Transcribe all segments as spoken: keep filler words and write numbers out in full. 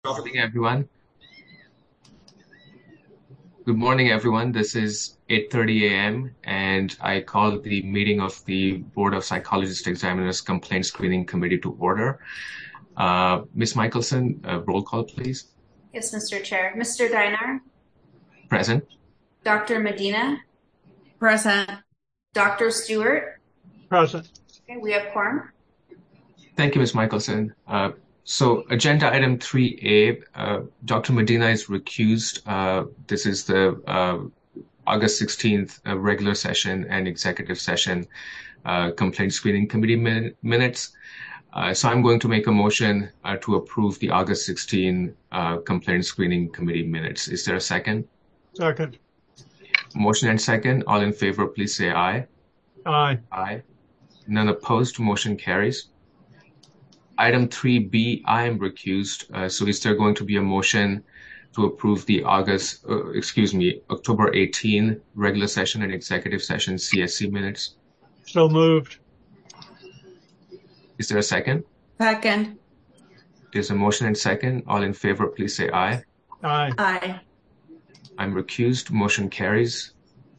Good morning, everyone. Good morning, everyone. This is eight thirty a m and I call the meeting of the Board of Psychologist Examiners Complaint Screening Committee to order. Uh, Miz Michelson, uh, roll call, please. Yes, Mister Chair. Mister Deinar? Present. Doctor Medina? Present. Doctor Stewart? Present. Okay, we have quorum. Thank you, Miz Michelson. Uh, so agenda item three A, uh, Doctor Medina is recused. Uh, this is the uh, August sixteenth uh, regular session and executive session uh, complaint screening committee min minutes. Uh, so I'm going to make a motion uh, to approve the August sixteenth uh, complaint screening committee minutes. Is there a second? Second. Motion and second. All in favor, please say aye. Aye. Aye. None opposed. Motion carries. Item three B, I am recused. Uh, so is there going to be a motion to approve the August, uh, excuse me, October eighteenth regular session and executive session C S C minutes? So moved. Is there a second? Second. There's a motion and second. All in favor, please say aye. Aye. Aye. I'm recused. Motion carries.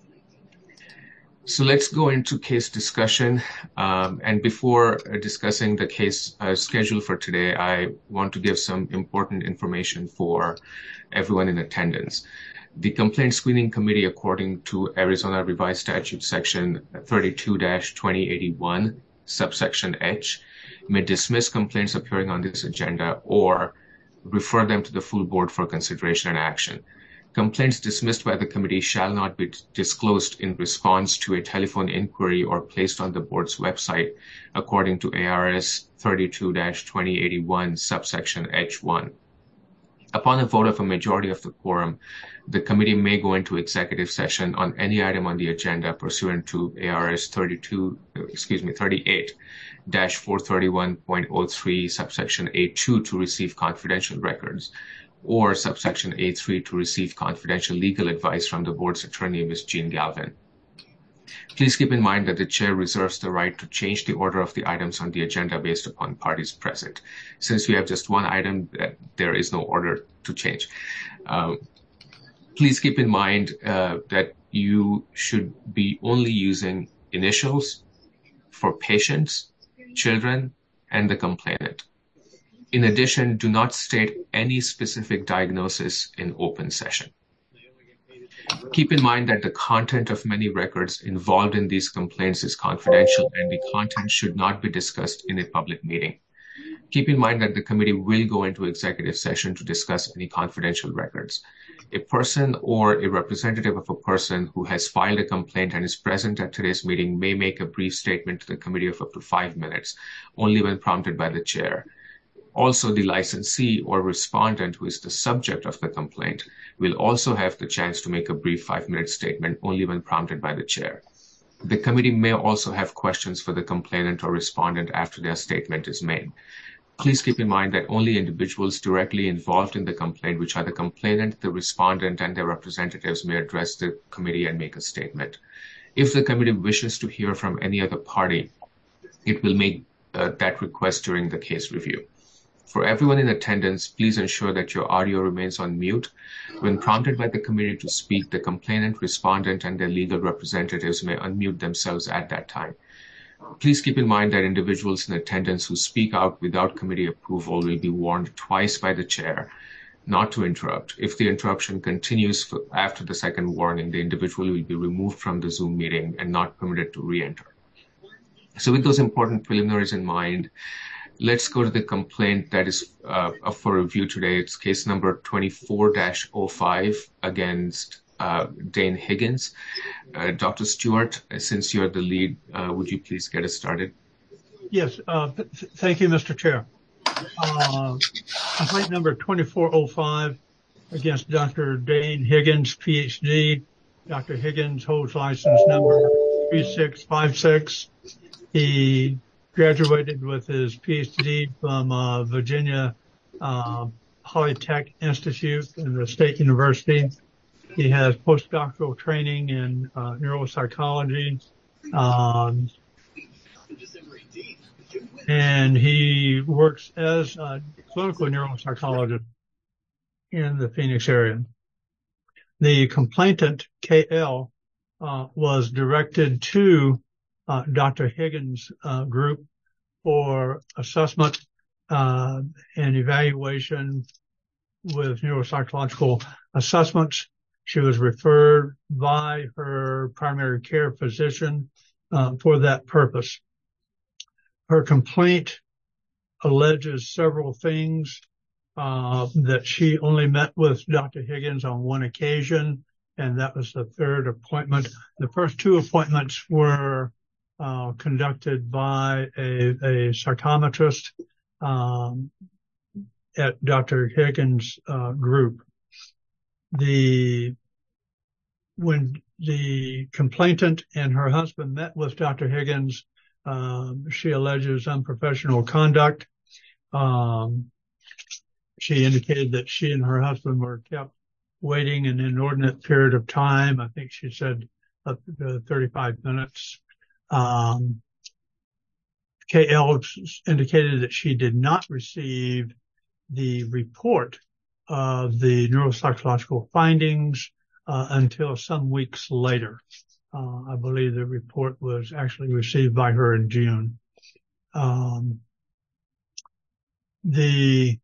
So let's go into case discussion. Um, and before uh, discussing the case uh, schedule for today, I want to give some important information for everyone in attendance. The Complaint Screening Committee, according to Arizona Revised Statute Section thirty-two dash twenty eighty-one, subsection H, may dismiss complaints appearing on this agenda or refer them to the full board for consideration and action. Complaints dismissed by the committee shall not be disclosed in response to a telephone inquiry or placed on the board's website, according to A R S thirty-two dash twenty eighty-one, subsection H one. Upon a vote of a majority of the quorum, the committee may go into executive session on any item on the agenda pursuant to A R S thirty-two, excuse me, thirty-eight dash four thirty-one point oh three, subsection A two to receive confidential records, or subsection A three to receive confidential legal advice from the board's attorney, Miz Jean Galvin. Please keep in mind that the chair reserves the right to change the order of the items on the agenda based upon parties present. Since we have just one item, there is no order to change. Um, please keep in mind uh, that you should be only using initials for patients, children, and the complainant. In addition, do not state any specific diagnosis in open session. Keep in mind that the content of many records involved in these complaints is confidential and the content should not be discussed in a public meeting. Keep in mind that the committee will go into executive session to discuss any confidential records. A person or a representative of a person who has filed a complaint and is present at today's meeting may make a brief statement to the committee of up to five minutes, only when prompted by the chair. Also, the licensee or respondent who is the subject of the complaint will also have the chance to make a brief five-minute statement only when prompted by the chair. The committee may also have questions for the complainant or respondent after their statement is made. Please keep in mind that only individuals directly involved in the complaint, which are the complainant, the respondent, and their representatives, may address the committee and make a statement. If the committee wishes to hear from any other party, it will make uh, that request during the case review. For everyone in attendance, please ensure that your audio remains on mute. When prompted by the committee to speak, the complainant, respondent, and their legal representatives may unmute themselves at that time. Please keep in mind that individuals in attendance who speak out without committee approval will be warned twice by the chair not to interrupt. If the interruption continues for, after the second warning, the individual will be removed from the Zoom meeting and not permitted to re-enter. So with those important preliminaries in mind, let's go to the complaint that is uh, up for review today. It's case number twenty-four dash oh five against uh, Dane Higgins. Uh, Doctor Stewart, since you're the lead, uh, would you please get us started? Yes, uh, th thank you, Mister Chair. Uh, complaint number twenty-four oh five against Doctor Dane Higgins, P H D. Doctor Higgins holds license number three six five six. He graduated with his P H D from uh, Virginia uh, Polytech Institute in the State University. He has postdoctoral training in uh, neuropsychology, um, and he works as a clinical neuropsychologist in the Phoenix area. The complainant, K L, uh, was directed to uh, Doctor Higgins' uh, group for assessment uh, and evaluation with neuropsychological assessments. She was referred by her primary care physician uh, for that purpose. Her complaint alleges several things, uh, that she only met with Doctor Higgins on one occasion, and that was the third appointment. The first two appointments were uh, conducted by a, a psychometrist um, at Doctor Higgins' uh, group. The when the complainant and her husband met with Doctor Higgins, um, she alleges unprofessional conduct. Um, she indicated that she and her husband were kept waiting an inordinate period of time. I think she said up to thirty-five minutes. Um, K L indicated that she did not receive the report of the neuropsychological findings uh, until some weeks later. Uh, I believe the report was actually received by her in June. Um, the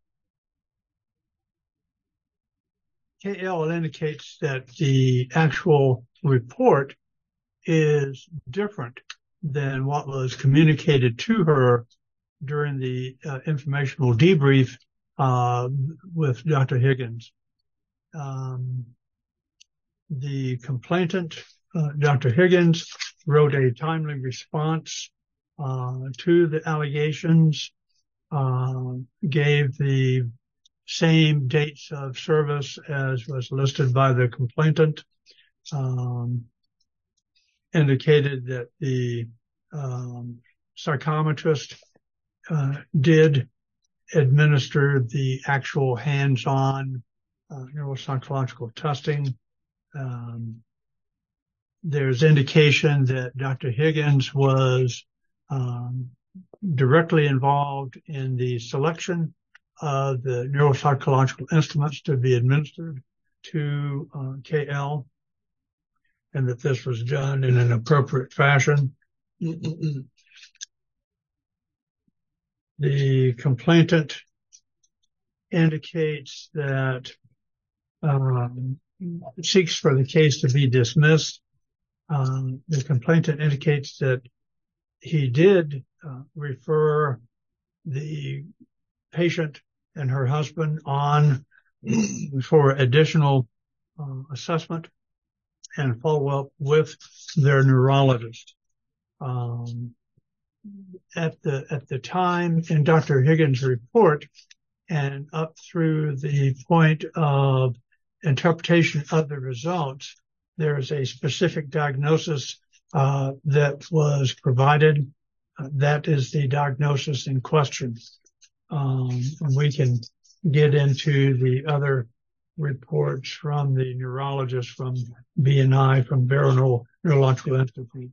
K L indicates that the actual report is different than what was communicated to her during the uh, informational debrief uh, with Doctor Higgins. Um, the complainant, uh, Doctor Higgins, wrote a timely response uh, to the allegations, uh, gave the same dates of service as was listed by the complainant, um, indicated that the um, psychometrist uh, did administer the actual hands-on uh, neuropsychological testing. Um, there's indication that Doctor Higgins was um, directly involved in the selection of the neuropsychological instruments to be administered to uh, K L, and that this was done in an appropriate fashion. The complainant indicates that um, seeks for the case to be dismissed. Um, the complainant indicates that he did uh, refer the patient and her husband on for additional uh, assessment and follow-up with their neurologist. Um, at the at the time in Doctor Higgins' report and up through the point of interpretation of the results, there is a specific diagnosis uh, that was provided. Uh, that is the diagnosis in question. Um, and we can get into the other reports from the neurologist, from B N I, from Barrow Neurological Institute.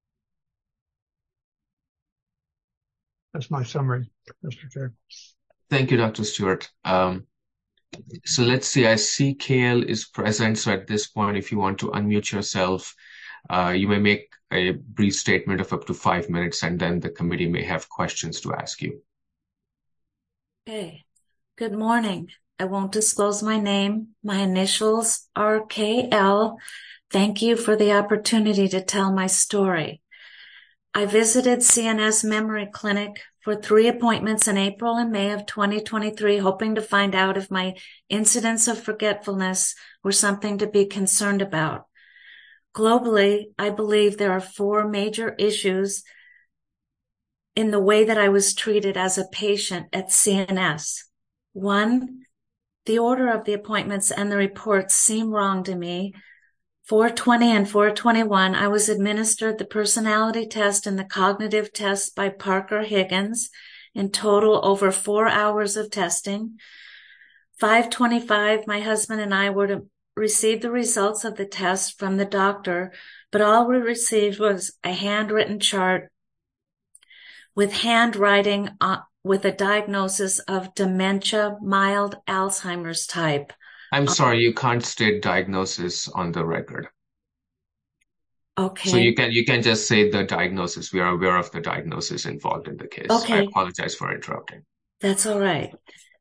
That's my summary, Mister Chair. Thank you, Doctor Stewart. Um, so let's see, I see K L is present. So at this point, if you want to unmute yourself, uh, you may make a brief statement of up to five minutes, and then the committee may have questions to ask you. Okay. Good morning. I won't disclose my name. My initials are K L. Thank you for the opportunity to tell my story. I visited C N S Memory Clinic for three appointments in April and May of twenty twenty-three, hoping to find out if my incidents of forgetfulness were something to be concerned about. Globally, I believe there are four major issues in the way that I was treated as a patient at C N S. One, the order of the appointments and the reports seem wrong to me. four twenty and four twenty-one, I was administered the personality test and the cognitive test by Parker Higgins, in total over four hours of testing. five twenty-five, my husband and I were to receive the results of the test from the doctor, but all we received was a handwritten chart with handwriting, uh, with a diagnosis of dementia, mild Alzheimer's type. I'm sorry, you can't state diagnosis on the record. Okay. So you can you can just say the diagnosis. We are aware of the diagnosis involved in the case. Okay. I apologize for interrupting. That's all right.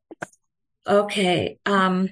Okay. Um,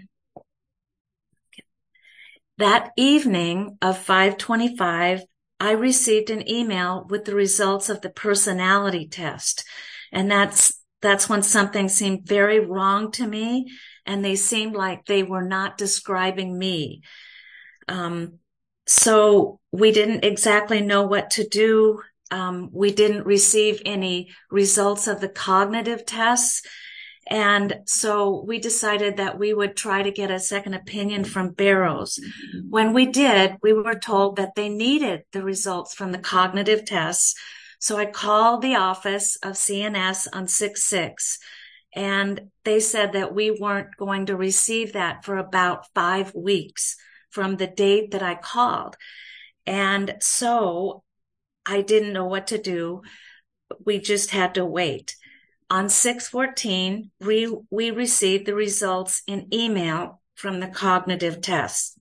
that evening of five twenty-five, I received an email with the results of the personality test. And that's that's when something seemed very wrong to me, and they seemed like they were not describing me. Um, so we didn't exactly know what to do. Um, we didn't receive any results of the cognitive tests. And so we decided that we would try to get a second opinion from Barrows. When we did, we were told that they needed the results from the cognitive tests. So I called the office of C N S on six six, and they said that we weren't going to receive that for about five weeks from the date that I called. And so I didn't know what to do. We just had to wait. On six fourteen, we, we received the results in email from the cognitive tests.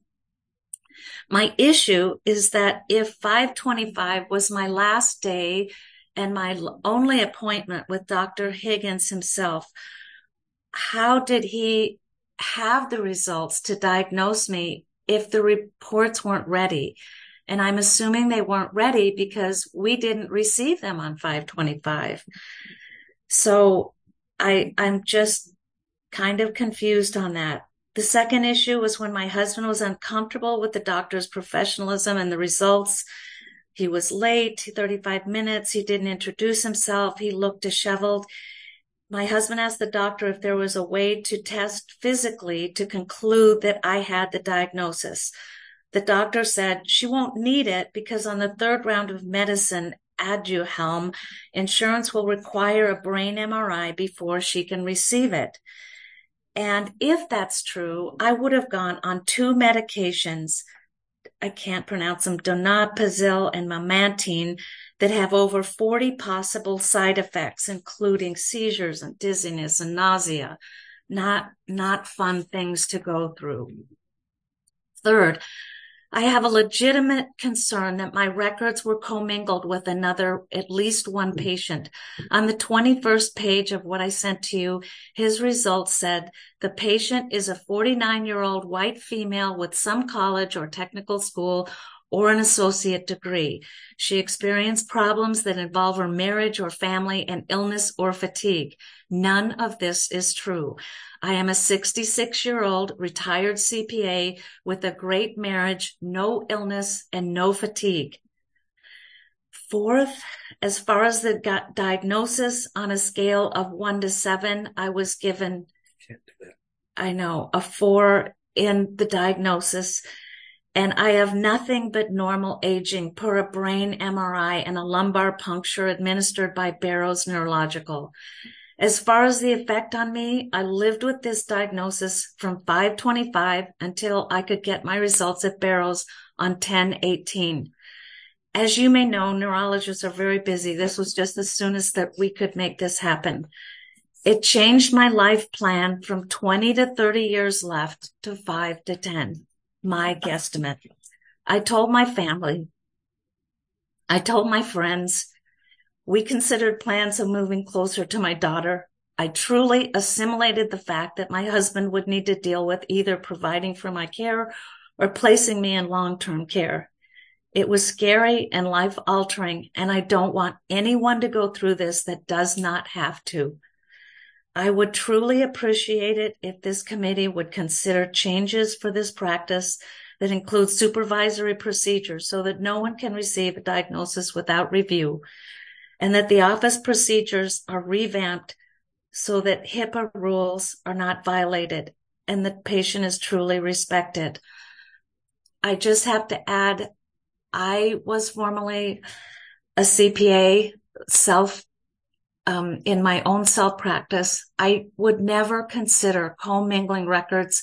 My issue is that if five twenty-five was my last day and my only appointment with Doctor Higgins himself, how did he have the results to diagnose me if the reports weren't ready? And I'm assuming they weren't ready because we didn't receive them on five twenty-five. So I, I'm just kind of confused on that. The second issue was when my husband was uncomfortable with the doctor's professionalism and the results. He was late, thirty-five minutes. He didn't introduce himself. He looked disheveled. My husband asked the doctor if there was a way to test physically to conclude that I had the diagnosis. The doctor said she won't need it because on the third round of medicine, Aduhelm, insurance will require a brain M R I before she can receive it. And if that's true, I would have gone on two medications, I can't pronounce them, donepezil and memantine, that have over forty possible side effects, including seizures and dizziness and nausea. Not, not fun things to go through. Third, I have a legitimate concern that my records were commingled with another, at least one patient. On the twenty-first page of what I sent to you, his results said the patient is a forty-nine-year-old white female with some college or technical school or an associate degree. She experienced problems that involve her marriage or family and illness or fatigue. None of this is true. I am a sixty-six-year-old retired C P A with a great marriage, no illness, and no fatigue. Fourth, as far as the diagnosis on a scale of one to seven, I was given, I know, a four in the diagnosis. And I have nothing but normal aging per a brain M R I and a lumbar puncture administered by Barrows Neurological. As far as the effect on me, I lived with this diagnosis from five twenty-five until I could get my results at Barrows on ten eighteen. As you may know, neurologists are very busy. This was just as soon as that we could make this happen. It changed my life plan from twenty to thirty years left to five to ten. My guesstimate. I told my family, I told my friends, we considered plans of moving closer to my daughter. I truly assimilated the fact that my husband would need to deal with either providing for my care or placing me in long-term care. It was scary and life-altering, and I don't want anyone to go through this that does not have to. I would truly appreciate it if this committee would consider changes for this practice that include supervisory procedures so that no one can receive a diagnosis without review, and that the office procedures are revamped so that HIPAA rules are not violated and the patient is truly respected. I just have to add, I was formerly a C P A, self Um, in my own self-practice. I would never consider commingling records.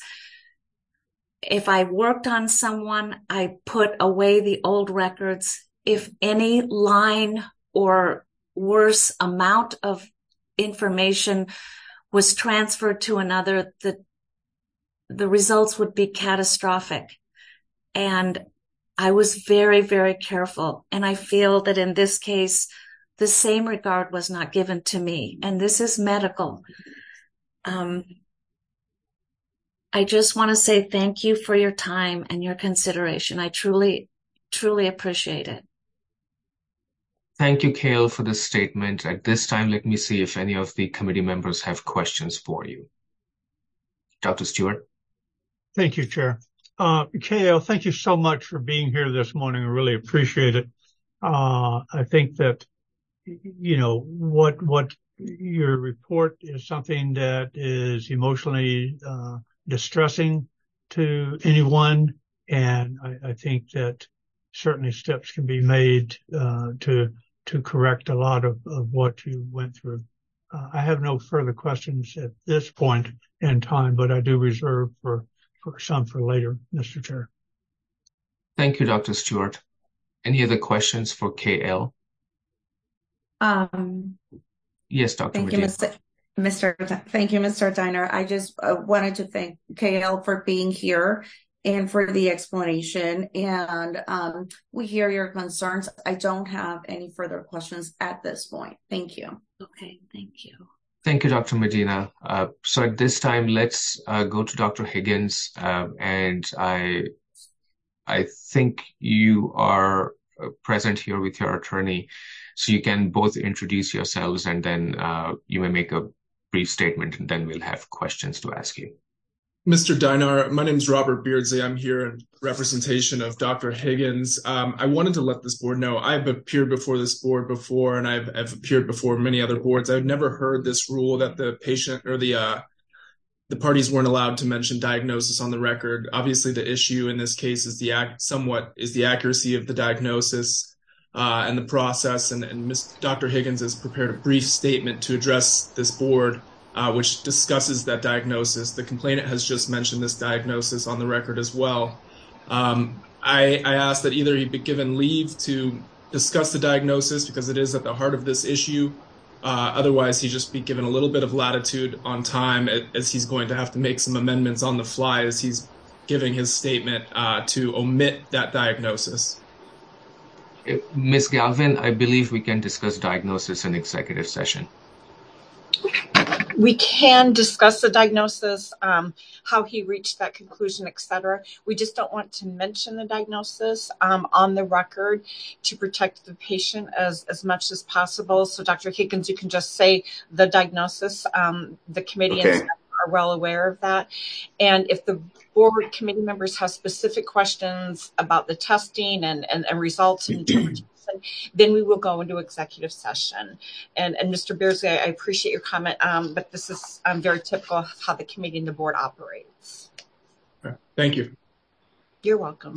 If I worked on someone, I put away the old records. If any line or worse amount of information was transferred to another, the, the results would be catastrophic. And I was very, very careful. And I feel that in this case, the same regard was not given to me. And this is medical. Um, I just want to say thank you for your time and your consideration. I truly, truly appreciate it. Thank you, Kale, for this statement. At this time, let me see if any of the committee members have questions for you. Doctor Stewart. Thank you, Chair. Uh, K L, thank you so much for being here this morning. I really appreciate it. Uh, I think that, you know, what, what your report is something that is emotionally, uh, distressing to anyone. And I, I think that certainly steps can be made, uh, to, to correct a lot of, of what you went through. Uh, I have no further questions at this point in time, but I do reserve for for some for later, Mister Chair. Thank you, Doctor Stewart. Any other questions for K L? Um, yes, Doctor Thank Medina. you, Mister Mister Thank you, Mister Diner. I just uh, wanted to thank K L for being here and for the explanation. And um, we hear your concerns. I don't have any further questions at this point. Thank you. Okay, thank you. Thank you, Doctor Medina. Uh, so at this time, let's uh, go to Doctor Higgins. Uh, and I, I think you are present here with your attorney, so you can both introduce yourselves, and then uh, you may make a brief statement, and then we'll have questions to ask you. Mister Dinar, my name is Robert Beardsley. I'm here in representation of Doctor Higgins. Um, I wanted to let this board know I've appeared before this board before, and I've, I've appeared before many other boards. I've never heard this rule that the patient or the uh, the parties weren't allowed to mention diagnosis on the record. Obviously, the issue in this case is the act somewhat is the accuracy of the diagnosis uh, and the process. And, and Miz Doctor Higgins has prepared a brief statement to address this board, Uh, which discusses that diagnosis. The complainant has just mentioned this diagnosis on the record as well. Um, I, I ask that either he be given leave to discuss the diagnosis because it is at the heart of this issue. Uh, otherwise, he just be given a little bit of latitude on time as he's going to have to make some amendments on the fly as he's giving his statement uh, to omit that diagnosis. Miz Galvin, I believe we can discuss diagnosis in executive session. We can discuss the diagnosis, um, how he reached that conclusion, et cetera. We just don't want to mention the diagnosis um, on the record to protect the patient as, as much as possible. So Doctor Higgins, you can just say the diagnosis. Um, the committee okay. and are well aware of that. And if the board committee members have specific questions about the testing and, and, and results and interpretation, then we will go into executive session. And, and Mister Beardsley, I appreciate your comment, um, but this is um, very typical of how the committee and the board operates. Okay. Thank you. You're welcome.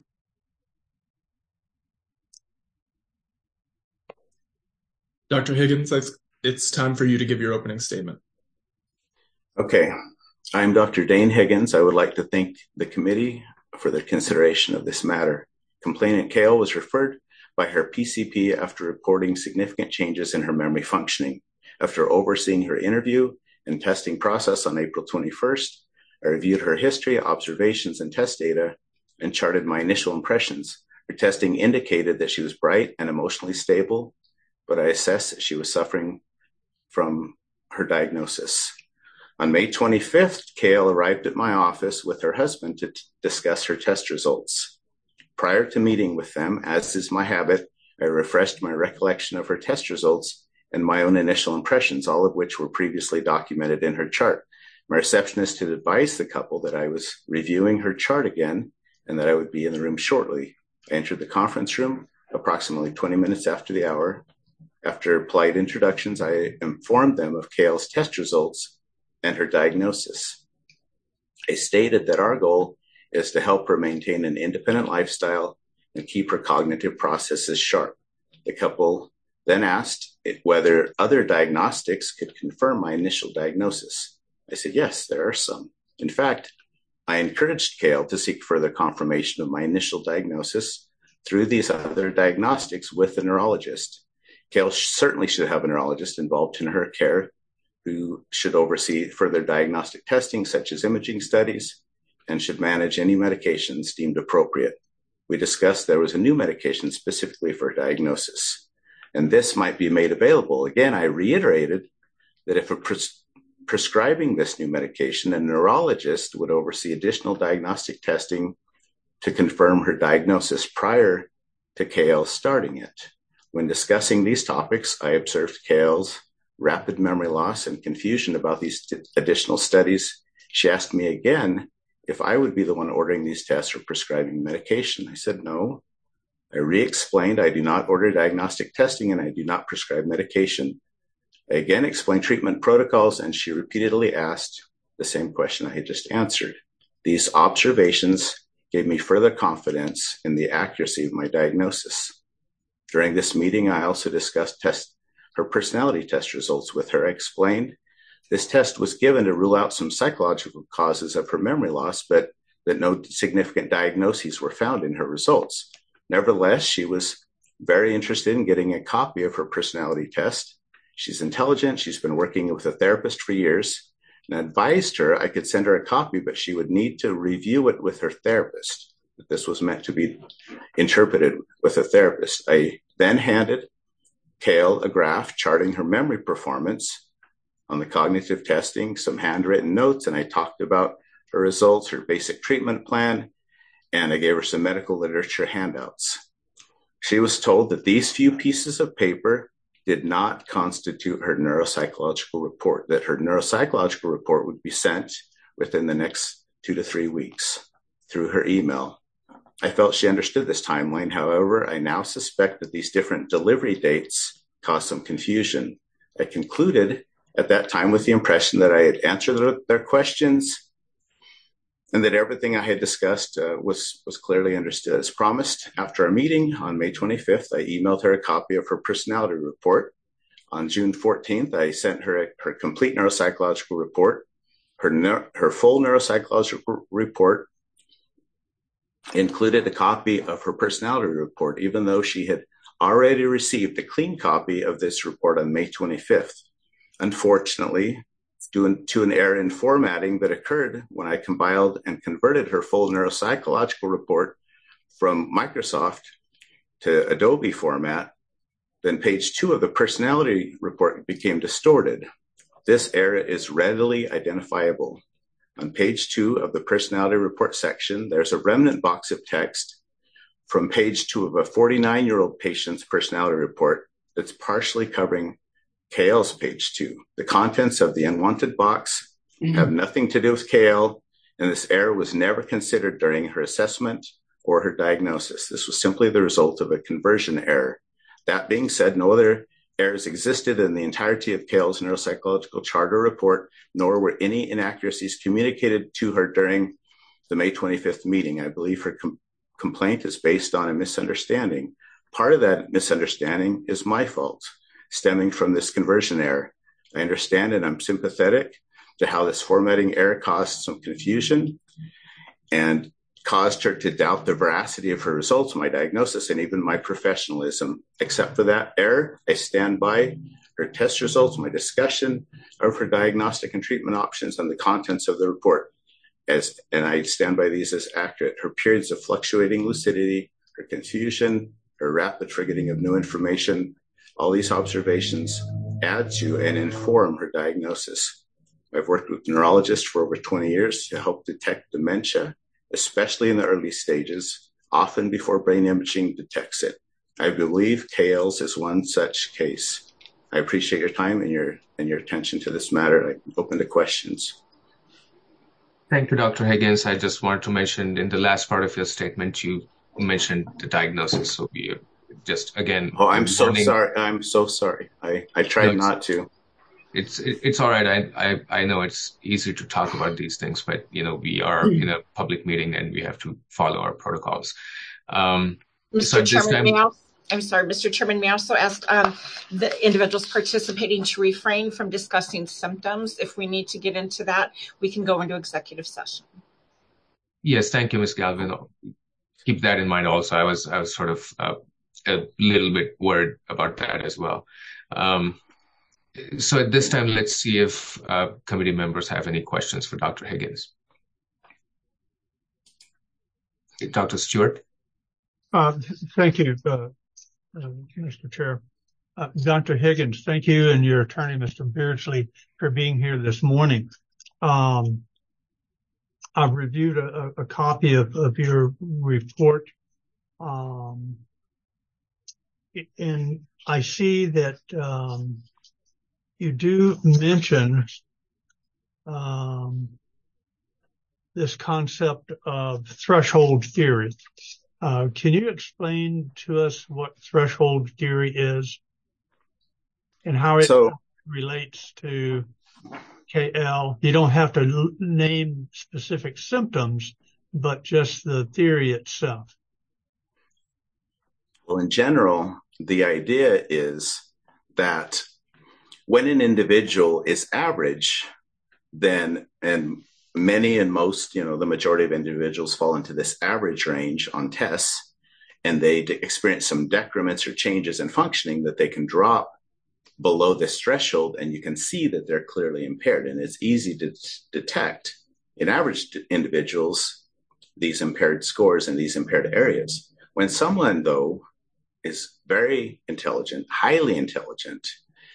Doctor Higgins, it's time for you to give your opening statement. Okay. I'm Doctor Dane Higgins. I would like to thank the committee for their consideration of this matter. Complainant Kale was referred by her P C P after reporting significant changes in her memory functioning. After overseeing her interview and testing process on April twenty-first, I reviewed her history, observations, and test data and charted my initial impressions. Her testing indicated that she was bright and emotionally stable, but I assessed that she was suffering from her diagnosis. On May twenty-fifth, Kale arrived at my office with her husband to t- discuss her test results. Prior to meeting with them, as is my habit, I refreshed my recollection of her test results and my own initial impressions, all of which were previously documented in her chart. My receptionist had advised the couple that I was reviewing her chart again and that I would be in the room shortly. I entered the conference room approximately twenty minutes after the hour. After polite introductions, I informed them of Kale's test results and her diagnosis. I stated that our goal is to help her maintain an independent lifestyle and keep her cognitive processes sharp. The couple then asked whether other diagnostics could confirm my initial diagnosis. I said, yes, there are some. In fact, I encouraged Kale to seek further confirmation of my initial diagnosis through these other diagnostics with a neurologist. Kale certainly should have a neurologist involved in her care who should oversee further diagnostic testing, such as imaging studies, and should manage any medications deemed appropriate. We discussed there was a new medication specifically for diagnosis, and this might be made available. Again, I reiterated that if a pres- prescribing this new medication, a neurologist would oversee additional diagnostic testing to confirm her diagnosis prior to K L starting it. When discussing these topics, I observed K L's rapid memory loss and confusion about these t- additional studies. She asked me again if I would be the one ordering these tests or prescribing medication. I said no. I re-explained I do not order diagnostic testing and I do not prescribe medication. I again explained treatment protocols, and she repeatedly asked the same question I had just answered. These observations gave me further confidence in the accuracy of my diagnosis. During this meeting, I also discussed test, her personality test results with her. I explained this test was given to rule out some psychological causes of her memory loss, but that no significant diagnoses were found in her results. Nevertheless, she was very interested in getting a copy of her personality test. She's intelligent. She's been working with a therapist for years, and I advised her I could send her a copy, but she would need to review it with her therapist. That this was meant to be interpreted with a therapist. I then handed K L a graph charting her memory performance on the cognitive testing, some handwritten notes, and I talked about her results, her basic treatment plan, and I gave her some medical literature handouts. She was told that these few pieces of paper did not constitute her neuropsychological report, that her neuropsychological report would be sent within the next two to three weeks through her email. I felt she understood this timeline. However, I now suspect that these different delivery dates caused some confusion. I concluded at that time with the impression that I had answered their, their questions and that everything I had discussed uh, was, was clearly understood. As promised, after our meeting on May twenty-fifth, I emailed her a copy of her personality report. On June fourteenth, I sent her a, her complete neuropsychological report. Her, ne- her full neuropsychological report included a copy of her personality report, even though she had already received a clean copy of this report on May twenty-fifth. Unfortunately, due to an error in formatting that occurred when I compiled and converted her full neuropsychological report from Microsoft to Adobe format, then page two of the personality report became distorted. This error is readily identifiable. On page two of the personality report section, there's a remnant box of text from page two of a forty-nine-year-old patient's personality report that's partially covering K L's page two. The contents of the unwanted box mm-hmm. have nothing to do with K L, and this error was never considered during her assessment or her diagnosis. This was simply the result of a conversion error. That being said, no other errors existed in the entirety of K L's neuropsychological charter report, nor were any inaccuracies communicated to her during the May twenty-fifth meeting. I believe her com- complaint is based on a misunderstanding. Part of that misunderstanding is my fault, stemming from this conversion error. I understand and I'm sympathetic to how this formatting error caused some confusion and caused her to doubt the veracity of her results, my diagnosis, and even my professionalism. Except for that error, I stand by her test results, my discussion of her diagnostic and treatment options, and the contents of the report. As, and I stand by these as accurate. Her periods of fluctuating lucidity, her confusion, her rapid triggering of new information, all these observations add to and inform her diagnosis. I've worked with neurologists for over twenty years to help detect dementia, especially in the early stages, often before brain imaging detects it. I believe K L's is one such case. I appreciate your time and your and your attention to this matter. I'm open to questions. Thank you, Doctor Higgins. I just wanted to mention in the last part of your statement, you mentioned the diagnosis. So we just again. Oh, I'm so morning. sorry. I'm so sorry. I, I tried no, not to. It's it, it's all right. I, I I know it's easy to talk about these things, but you know we are in a public meeting and we have to follow our protocols. Um, Mister So Chairman, time, may I, I'm sorry, Mister Chairman. May I also ask um, the individuals participating to refrain from discussing symptoms? If we need to get into that, we can go into executive session. Yes, thank you, Miz Galvin. Keep that in mind. Also, I was I was sort of uh, a little bit worried about that as well. Um, So at this time, let's see if uh, committee members have any questions for Doctor Higgins. Doctor Stewart? Uh, thank you, uh, uh, Mister Chair. Uh, Doctor Higgins, thank you and your attorney, Mister Beardsley, for being here this morning. Um, I've reviewed a, a copy of, of your report, um, and I see that um, you do mention um, this concept of threshold theory. Uh, can you explain to us what threshold theory is and how it So, relates to K L? You don't have to l- name specific symptoms, but just the theory itself. well, in general, the idea is that when an individual is average, then, and many and most, you know, the majority of individuals fall into this average range on tests, and they d- experience some decrements or changes in functioning that they can drop below this threshold, and you can see that they're clearly impaired. And it's easy to t- detect in average t- individuals these impaired scores in these impaired areas. When someone, though, is very intelligent, highly intelligent,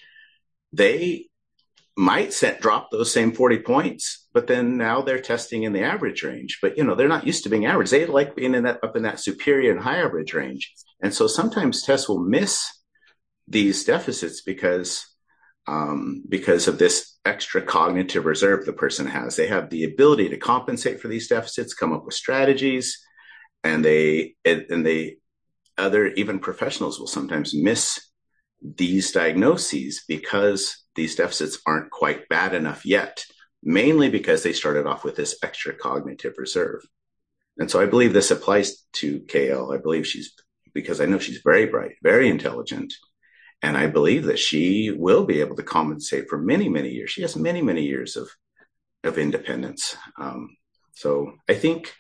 they might set, drop those same forty points, but then now they're testing in the average range. But, you know, they're not used to being average. They like being in that, up in that superior and high average range. And so sometimes tests will miss these deficits because, um, because of this extra cognitive reserve the person has. They have the ability to compensate for these deficits, come up with strategies, and they, and they, other, even professionals will sometimes miss these diagnoses because these deficits aren't quite bad enough yet, mainly because they started off with this extra cognitive reserve. And so I believe this applies to K L. I believe she's, because I know she's very bright, very intelligent, and I believe that she will be able to compensate for many, many years. She has many, many years of, of independence. Um, so I think,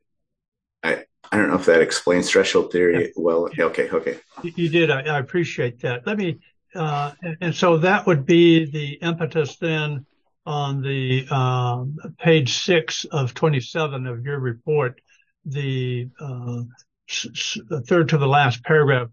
I, I don't know if that explains threshold theory Yeah. well. Okay, okay. You, you did. I, I appreciate that. Let me, uh, and, and so that would be the impetus then on the um, page six of twenty-seven of your report, the, uh, s- s- the third to the last paragraph,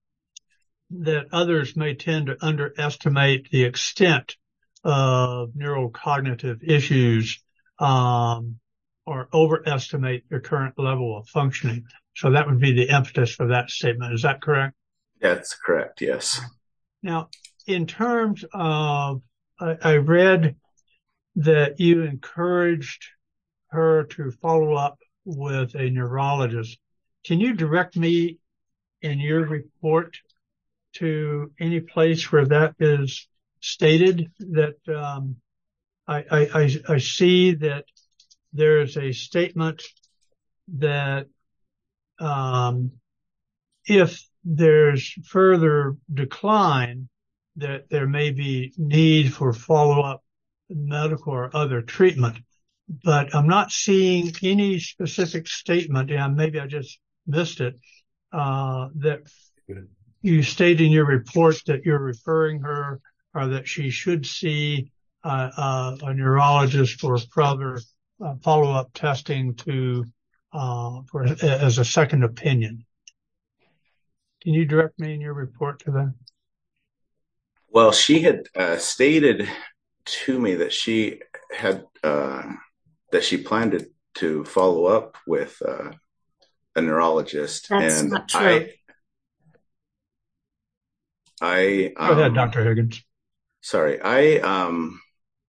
that others may tend to underestimate the extent of neurocognitive issues, um, or overestimate their current level of functioning. So that would be the impetus for that statement. Is that correct? That's correct. Yes. Now, in terms of, I, I read that you encouraged her to follow up with a neurologist. Can you direct me in your report to any place where that is stated? That um, I, I, I, I see that there's a statement that um, if there's further decline, that there may be need for follow-up medical or other treatment. But I'm not seeing any specific statement, and maybe I just missed it, uh, that you state in your report that you're referring her or that she should see uh, uh, a neurologist for further uh, follow-up testing to uh, for as a second opinion. Can you direct me in your report to that? Well, she had uh, stated to me that she had uh, that she planned to, to follow up with uh, a neurologist. That's and not true. I, I um, Go ahead, Doctor Higgins. Sorry, I um,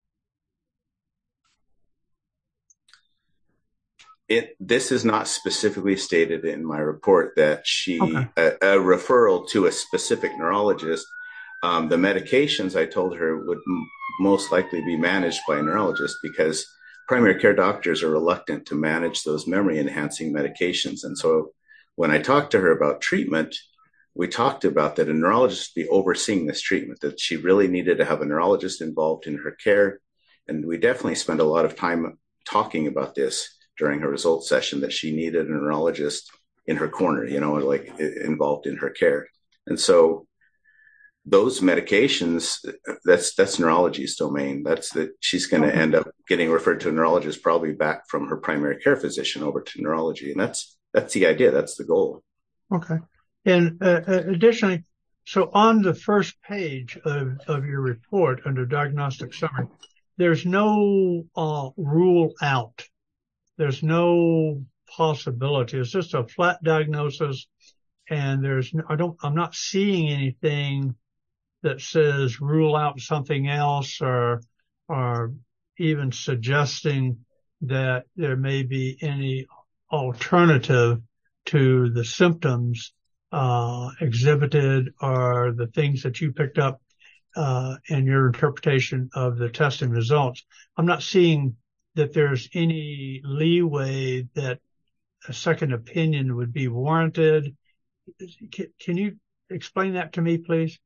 it this is not specifically stated in my report that she Okay. a, a referral to a specific neurologist. Um, the medications I told her would m- most likely be managed by a neurologist because primary care doctors are reluctant to manage those memory enhancing medications. And so when I talked to her about treatment, we talked about that a neurologist be overseeing this treatment, that she really needed to have a neurologist involved in her care. And we definitely spent a lot of time talking about this during her results session, that she needed a neurologist in her corner, you know, like involved in her care. And so those medications, that's that's neurology's domain. That's that she's going to okay. end up getting referred to a neurologist, probably back from her primary care physician over to neurology. And that's that's the idea. That's the goal. Okay. And uh, additionally, so on the first page of, of your report under diagnostic summary, there's no uh, rule out. There's no possibility. It's just a flat diagnosis. And there's, I don't, I'm not seeing anything that says rule out something else or, or even suggesting that there may be any alternative to the symptoms, uh, exhibited or the things that you picked up, uh, in your interpretation of the testing results. I'm not seeing that there's any leeway that a second opinion would be warranted. Can you explain that to me, please?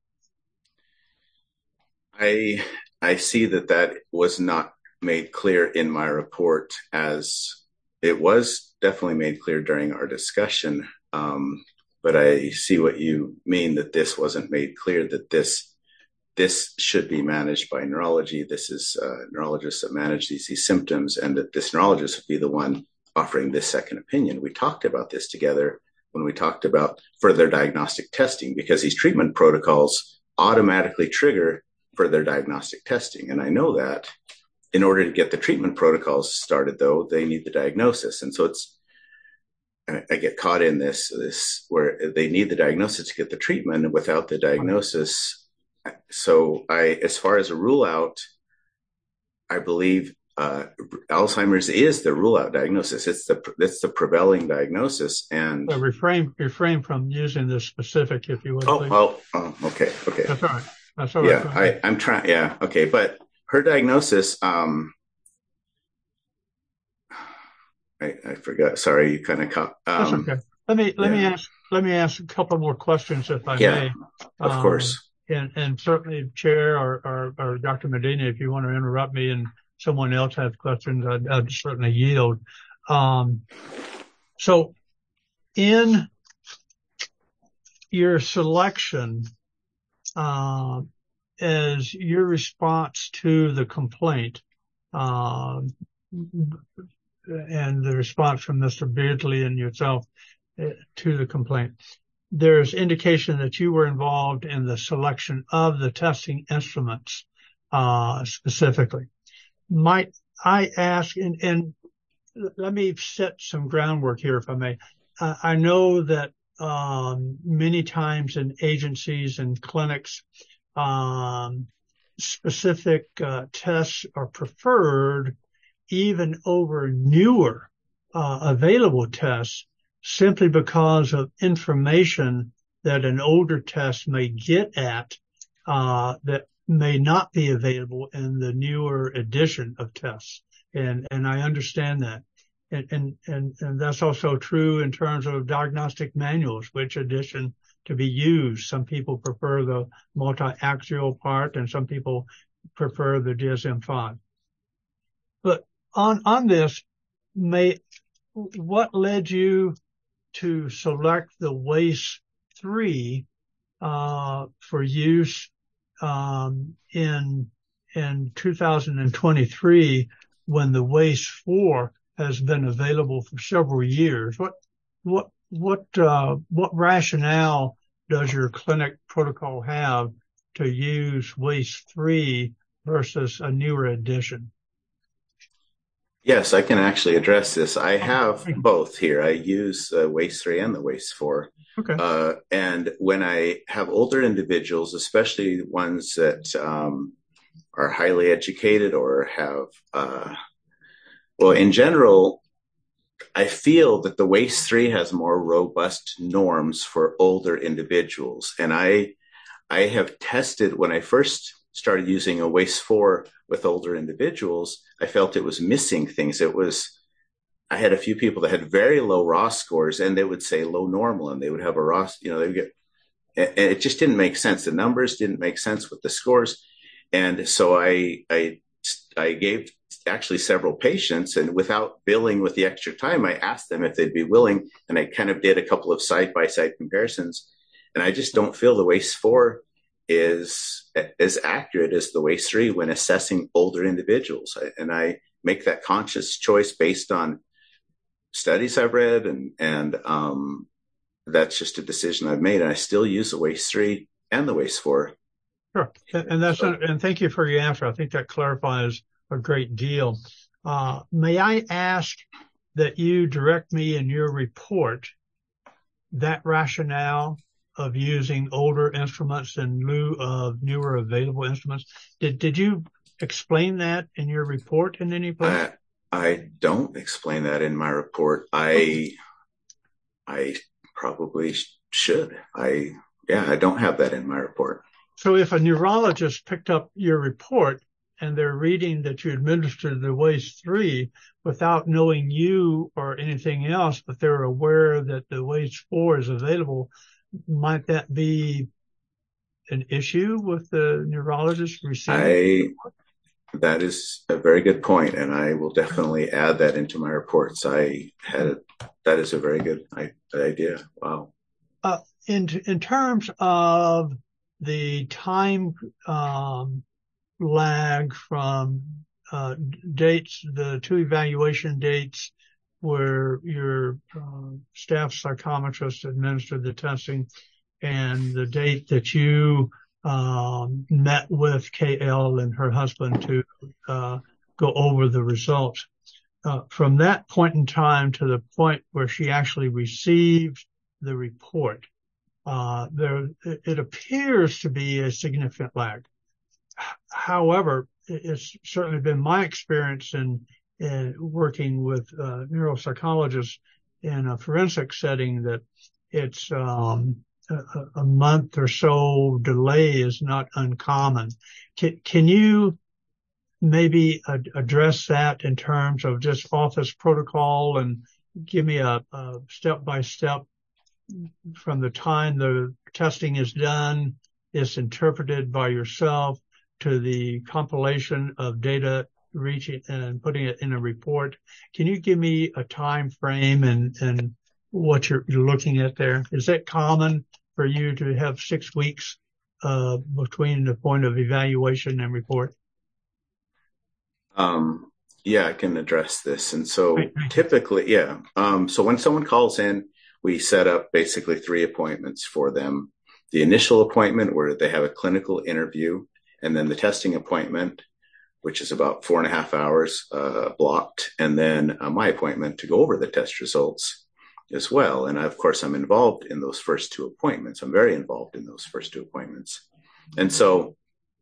I I see that that was not made clear in my report, as it was definitely made clear during our discussion. Um, but I see what you mean, that this wasn't made clear, that this this should be managed by neurology. This is uh, neurologists that manage these, these symptoms, and that this neurologist would be the one offering this second opinion. We talked about this together when we talked about further diagnostic testing, because these treatment protocols automatically trigger further diagnostic testing. And I know that in order to get the treatment protocols started, though, they need the diagnosis. And so it's, I, I get caught in this, this where they need the diagnosis to get the treatment, and without the diagnosis. So I, as far as a rule out, I believe Uh, Alzheimer's is the rule out diagnosis. It's the, it's the prevailing diagnosis. And so refrain, refrain from using this specific, if you would. Oh, oh, oh, okay. Okay. That's all right. That's all yeah, right. I, I'm trying. Yeah. Okay. But her diagnosis, um, I, I forgot. Sorry. You kind of caught, um, that's okay. Let me, let yeah. me ask, let me ask a couple more questions, if I yeah, may. Of um, course. And, and certainly Chair or, or, or Doctor Medina, if you want to interrupt me and someone else has questions, I'd, I'd certainly yield. Um, so in your selection, uh, as your response to the complaint, uh, and the response from Mister Beardsley and yourself uh, to the complaint, there's indication that you were involved in the selection of the testing instruments, uh, specifically. Might I ask, and, and let me set some groundwork here, if I may. Uh, I know that um, many times in agencies and clinics, um, specific uh, tests are preferred even over newer uh, available tests, simply because of information that an older test may get at uh, that may not be available in the newer edition of tests. And, and I understand that. And, and, and, and that's also true in terms of diagnostic manuals, which edition to be used. Some people prefer the multi-axial part, and some people prefer the D S M five. But on, on this, may, what led you to select the WAIS three, uh, for use Um, in, in two thousand twenty-three, when the WAIS four has been available for several years? What, what, what, uh, what rationale does your clinic protocol have to use WAIS three versus a newer edition? Yes, I can actually address this. I have both here. I use uh, WAIS three and the WAIS four. Okay. Uh, and when I have older individuals, especially ones that um, are highly educated or have, uh, well, in general, I feel that the WAIS three has more robust norms for older individuals. And I, I have tested, when I first started using a WAIS four with older individuals, I felt it was missing things. It was, I had a few people that had very low R O S scores, and they would say low normal, and they would have a R O S, you know, they would get, and it just didn't make sense. The numbers didn't make sense with the scores. And so I, I, I gave actually several patients, and without billing with the extra time, I asked them if they'd be willing. And I kind of did a couple of side by side comparisons, and I just don't feel the WAIS four is as accurate as the WAIS three when assessing older individuals. And I make that conscious choice based on studies I've read, and, and um, that's just a decision I've made. And I still use the WAIS three and the WAIS four. Sure. And that's, so, and thank you for your answer. I think that clarifies a great deal. Uh, may I ask that you direct me in your report that rationale of using older instruments in lieu of newer available instruments? Did did you explain that in your report in any place? I, I don't explain that in my report. I I probably should. I yeah, I don't have that in my report. So if a neurologist picked up your report and they're reading that you administered the WAIS three without knowing you or anything else, but they're aware that the WAIS four is available, might that be an issue with the neurologist receiving? I, that is a very good point, and I will definitely add that into my reports. I had that is a very good idea. Wow. Uh, in in terms of the time um, lag from uh, dates, the two evaluation dates where your uh, staff psychometrist administered the testing, and the date that you um, met with K L and her husband to uh, go over the results. Uh, from that point in time to the point where she actually received the report, uh, there it appears to be a significant lag. However, it's certainly been my experience in, in working with uh, neuropsychologists in a forensic setting that it's um, a, a month or so delay is not uncommon. Can, can you maybe ad- address that in terms of just office protocol and give me a, a step-by-step from the time the testing is done, is interpreted by yourself, to the compilation of data reaching and putting it in a report? Can you give me a time frame and, and what you're, you're looking at there? Is that common for you to have six weeks uh, between the point of evaluation and report? Um, yeah, I can address this. And so typically, yeah. Um, so when someone calls in, we set up basically three appointments for them. The initial appointment where they have a clinical interview, and then the testing appointment, which is about four and a half hours uh, blocked, and then uh, my appointment to go over the test results as well. And I, of course, I'm involved in those first two appointments. I'm very involved in those first two appointments. And so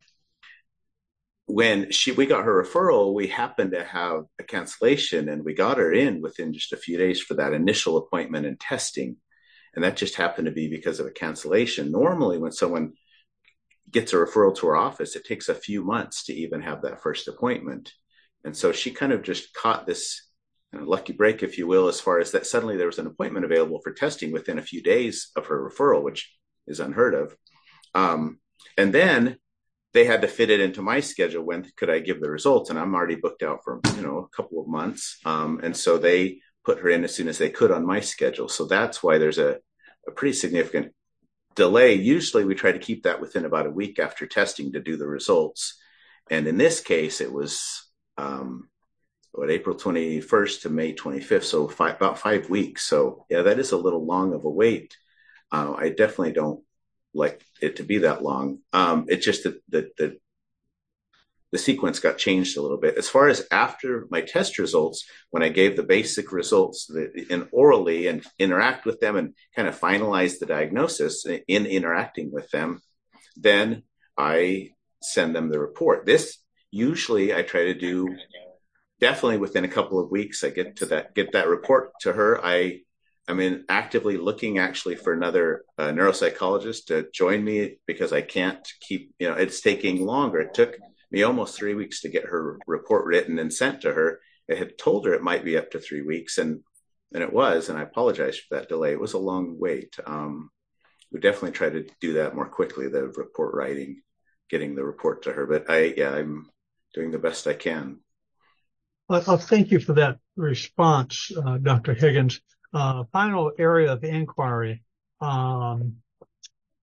when she we got her referral, we happened to have a cancellation, and we got her in within just a few days for that initial appointment and testing. And that just happened to be because of a cancellation. Normally, when someone gets a referral to our office, it takes a few months to even have that first appointment. And so she kind of just caught this you know, lucky break, if you will, as far as that suddenly there was an appointment available for testing within a few days of her referral, which is unheard of. Um, and then they had to fit it into my schedule. When could I give the results? And I'm already booked out for, you know, a couple of months. Um, and so they put her in as soon as they could on my schedule. So that's why there's a, a pretty significant delay. Usually we try to keep that within about a week after testing to do the results. And in this case, it was um, what, April twenty-first to May twenty-fifth. So five, about five weeks. So yeah, that is a little long of a wait. Uh, I definitely don't like it to be that long. Um, it's just that the, the, the sequence got changed a little bit. As far as after my test results, when I gave the basic results in orally and interact with them and kind of finalize the diagnosis in interacting with them, then I send them the report. This usually I try to do definitely within a couple of weeks. I get to that, get that report to her. I, I'm in actively looking actually for another uh, neuropsychologist to join me because I can't keep, you know, it's taking longer. It took me almost three weeks to get her report written and sent to her. I had told her it might be up to three weeks and, and it was, and I apologize for that delay. It was a long wait. Um, we definitely try to do that more quickly, the report writing, getting the report to her. But I, yeah, I'm doing the best I can. Well, I'll thank you for that response, uh, Doctor Higgins. Uh, final area of inquiry. Um,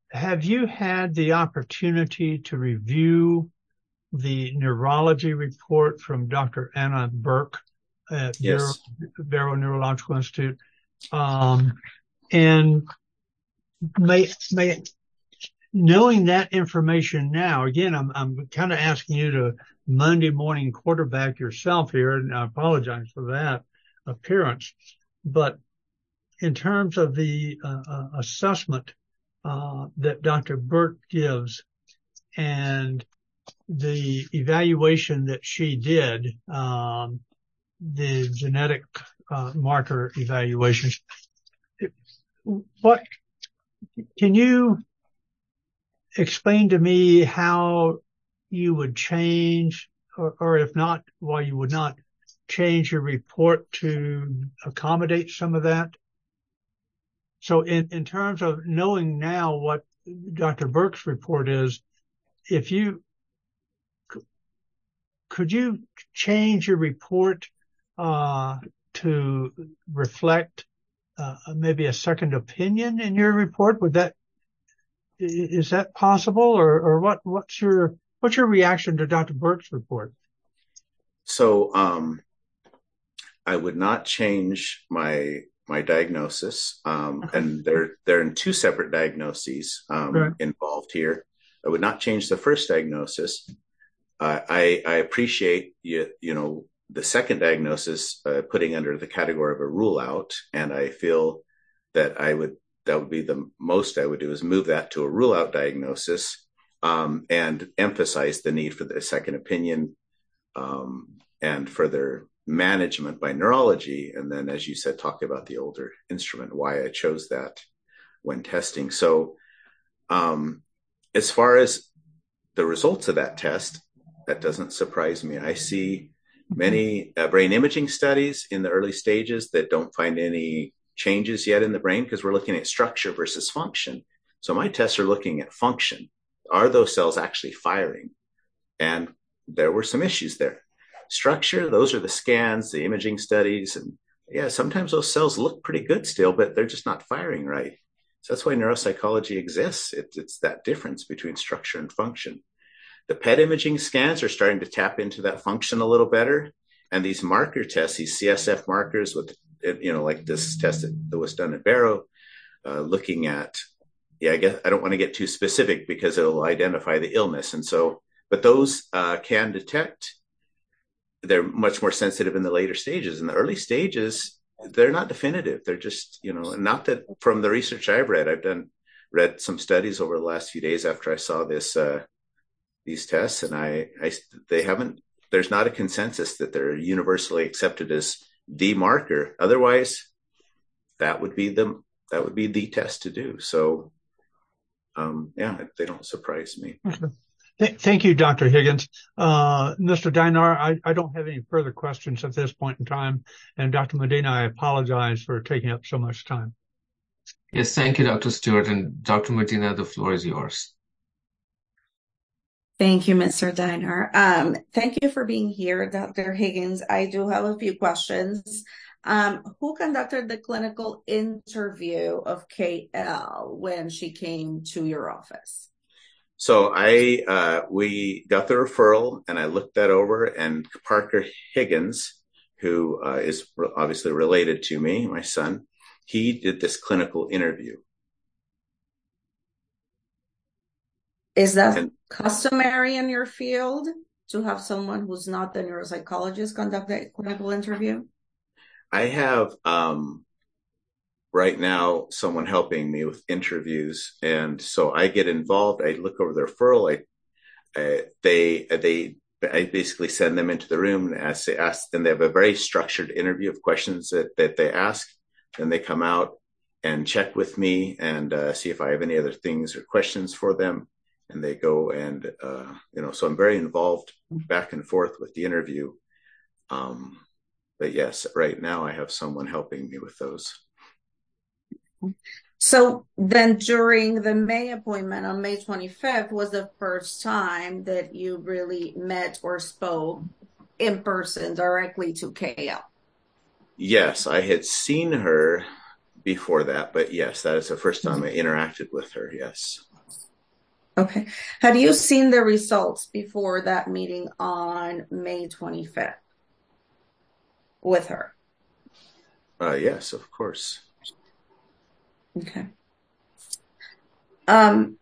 have you had the opportunity to review the neurology report from Doctor Anna Burke at Yes. Barrow Neurological Institute? Um, and may, may, knowing that information now, again, I'm, I'm kind of asking you to Monday morning quarterback yourself here, and I apologize for that appearance. But in terms of the uh, uh, assessment uh, that Doctor Burke gives and the evaluation that she did, um, the genetic uh, marker evaluations, what can you explain to me how you would change, or, or if not, why you would not change your report to accommodate some of that? So in, in terms of knowing now what Doctor Burke's report is, if you, could you change your report uh, to reflect uh, maybe a second opinion in your report? Would that, is that possible, or, or what, what's your, what's your reaction to Doctor Burke's report? So, um, I would not change my, my diagnosis. Um, Okay. and they're, they're in two separate diagnoses, um, Right. involved here. I would not change the first diagnosis. Uh, I, I appreciate you, you know, the second diagnosis, uh, putting under the category of a rule out. And I feel that I would, that would be the most I would do is move that to a rule out diagnosis, um, and emphasize the need for the second opinion, um, and further management by neurology. And then, as you said, talk about the older instrument, why I chose that when testing. So, um, as far as the results of that test, that doesn't surprise me. I see many uh, brain imaging studies in the early stages that don't find any changes yet in the brain because we're looking at structure versus function. So my tests are looking at function. Are those cells actually firing? And there were some issues there. Structure, those are the scans, the imaging studies. And yeah, sometimes those cells look pretty good still, but they're just not firing right. So that's why neuropsychology exists. It, it's that difference between structure and function. The P E T imaging scans are starting to tap into that function a little better. And these marker tests, these C S F markers with, you know, like this test that was done at Barrow, uh, looking at, yeah, I guess I don't want to get too specific because it'll identify the illness. And so, but those uh, can detect, they're much more sensitive in the later stages. In the early stages, they're not definitive. They're just, you know, not that from the research I've read, I've done, read some studies over the last few days after I saw this, uh, these tests, and I, I, they haven't, there's not a consensus that they're universally accepted as the marker. Otherwise, that would be the, that would be the test to do. So, um, yeah, they don't surprise me. Okay. Th- thank you, Doctor Higgins. Uh, Mister Dinar, I, I don't have any further questions at this point in time. And Doctor Medina, I apologize for taking up so much time. Yes, thank you, Doctor Stewart. And Doctor Medina, the floor is yours. Thank you, Mister Dinar. Um, thank you for being here, Doctor Higgins. I do have a few questions. Um, who conducted the clinical interview of K L when she came to your office? So I, uh, we got the referral and I looked that over, and Parker Higgins, who uh, is obviously related to me, my son, he did this clinical interview. Is that And customary in your field to have someone who's not the neuropsychologist conduct a clinical interview? I have, um, right now, someone helping me with interviews. And so I get involved. I look over the referral. I, uh, they, they, I basically send them into the room and ask, ask them. They have a very structured interview of questions that, that they ask. Then they come out and check with me and uh, see if I have any other things or questions for them. And they go and, uh, you know, so I'm very involved back and forth with the interview. Um, but yes, right now I have someone helping me with those. So then during the May appointment on May twenty-fifth was the first time that you really met or spoke in person directly to K L? Yes, I had seen her before that, but yes, that is the first time I interacted with her. Yes. Okay. Had you seen the results before that meeting on May twenty-fifth with her? Uh, yes, of course. Okay. Um,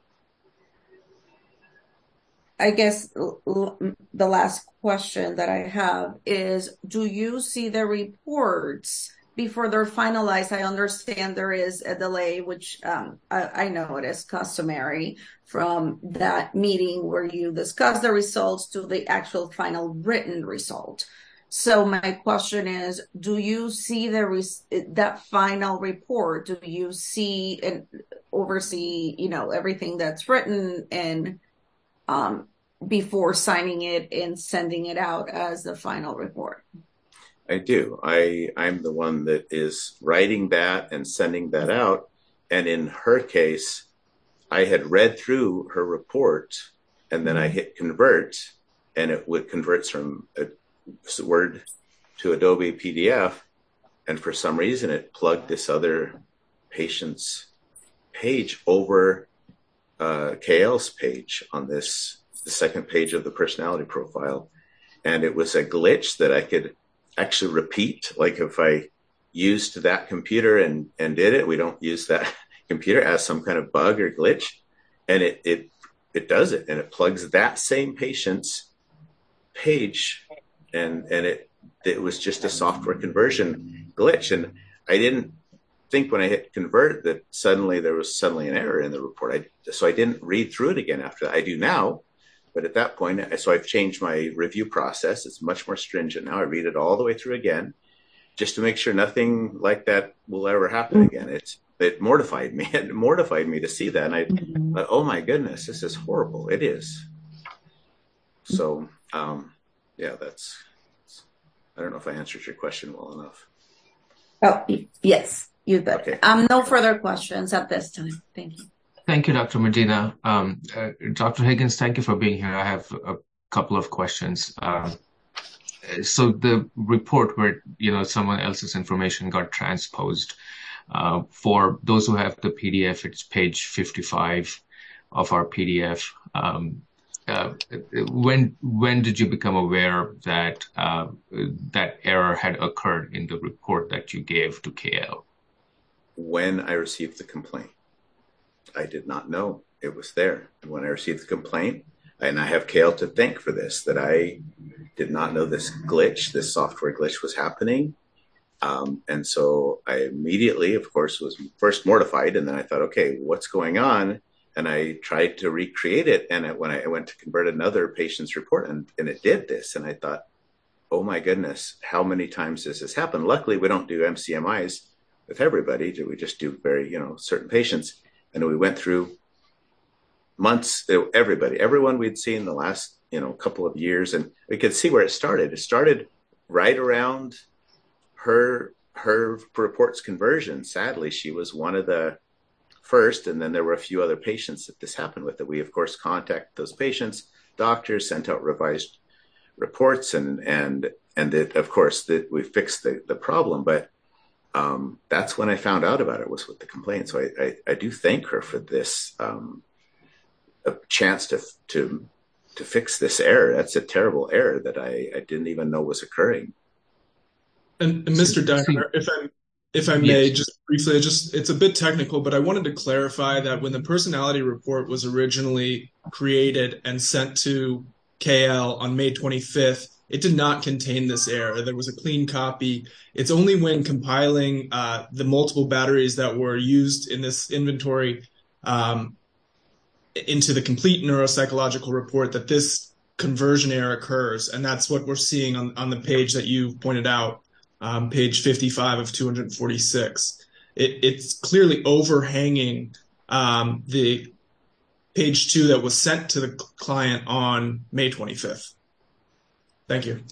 I guess l- l- the last question that I have is, do you see the reports before they're finalized? I understand there is a delay, which um, I, I know it is customary from that meeting where you discuss the results to the actual final written result. So my question is, do you see the res- that final report? Do you see and oversee, you know, everything that's written and um, before signing it and sending it out as the final report? I do. I, I'm the one that is writing that and sending that out. And in her case, I had read through her report and then I hit convert and it would converts from a Word to Adobe P D F. And for some reason, it plugged this other patient's page over uh, K L's page on this, the second page of the personality profile. And it was a glitch that I could actually repeat. Like if I used that computer and, and did it, we don't use that computer as some kind of bug or glitch. And it, it, it does it. And it plugs that same patient's page. And, and it, it was just a software conversion glitch. And I didn't think when I hit convert that suddenly there was suddenly an error in the report. I, so I didn't read through it again after that. I do now. But at that point, so I've changed my review process. It's much more stringent now. I read it all the way through again, just to make sure nothing like that will ever happen again. It's it mortified me. It mortified me to see that. And I, mm-hmm. uh, oh my goodness, this is horrible. It is. So, um, yeah, that's. I don't know if I answered your question well enough. Oh yes, you did. Okay. Um, no further questions at this time. Thank you. Thank you, Doctor Medina. Um, uh, Doctor Higgins, thank you for being here. I have a couple of questions. Uh, so the report where, you know, someone else's information got transposed, uh, for those who have the P D F, it's page fifty-five of our P D F. Um, uh, when when did you become aware that uh, that error had occurred in the report that you gave to K L? When I received the complaint. I did not know it was there. And when I received the complaint, and I have K L to thank for this, that I did not know this glitch, this software glitch was happening. Um, and so I immediately, of course, was first mortified. And then I thought, okay, what's going on? And I tried to recreate it. And it, when I went to convert another patient's report, and, and it did this. And I thought, oh my goodness, how many times does this happen? Luckily, we don't do M C M Is with everybody. We just do very, you know, certain patients. And we went through months, everybody, everyone we'd seen the last, you know, couple of years, and we could see where it started. It started right around her her report's conversion. Sadly, she was one of the first, and then there were a few other patients that this happened with. That we, of course, contacted those patients, doctors, sent out revised reports, and and and that, of course, that we fixed the the problem, but. Um, that's when I found out about it, was with the complaint. So I, I, I do thank her for this um, a chance to to to fix this error. That's a terrible error that I, I didn't even know was occurring. And, and Mister Diner, if I if I may, yes. just briefly, just it's a bit technical, but I wanted to clarify that when the personality report was originally created and sent to K L on May twenty-fifth, it did not contain this error. There was a clean copy. It's only when compiling uh, the multiple batteries that were used in this inventory um, into the complete neuropsychological report that this conversion error occurs. And that's what we're seeing on, on the page that you pointed out, um, page fifty-five of two hundred forty-six. It, it's clearly overhanging um, the page two that was sent to the client on May twenty-fifth. Thank you.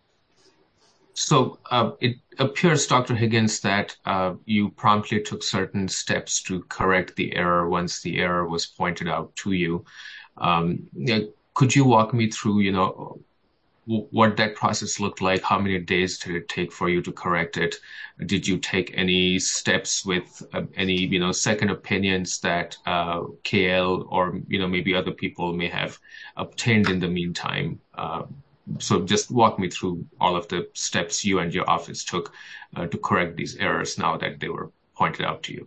So uh, it appears, Doctor Higgins, that uh, you promptly took certain steps to correct the error once the error was pointed out to you. Um, could you walk me through, you know, w- what that process looked like. How many days did it take for you to correct it? Did you take any steps with uh, any, you know, second opinions that uh, K L or, you know, maybe other people may have obtained in the meantime? Uh, so just walk me through all of the steps you and your office took uh, to correct these errors now that they were pointed out to you.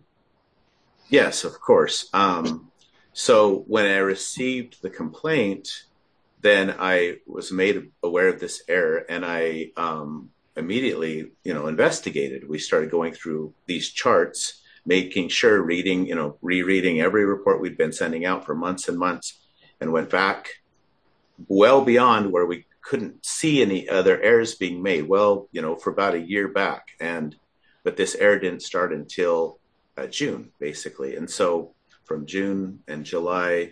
Yes, of course. Um, so when I received the complaint, then I was made aware of this error, and I um, immediately, you know, investigated. We started going through these charts, making sure, reading, you know, rereading every report we'd been sending out for months and months, and went back well beyond where we couldn't see any other errors being made. Well, you know, for about a year back, and but this error didn't start until uh, June, basically, and so from June and July.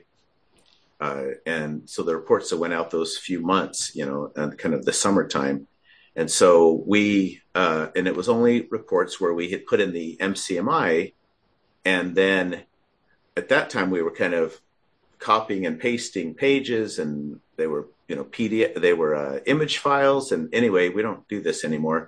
Uh, and so the reports that went out those few months, you know, and kind of the summertime. And so we, uh, and it was only reports where we had put in the M C M I. And then at that time we were kind of copying and pasting pages, and they were, you know, P D F, they were uh, image files. And anyway, we don't do this anymore.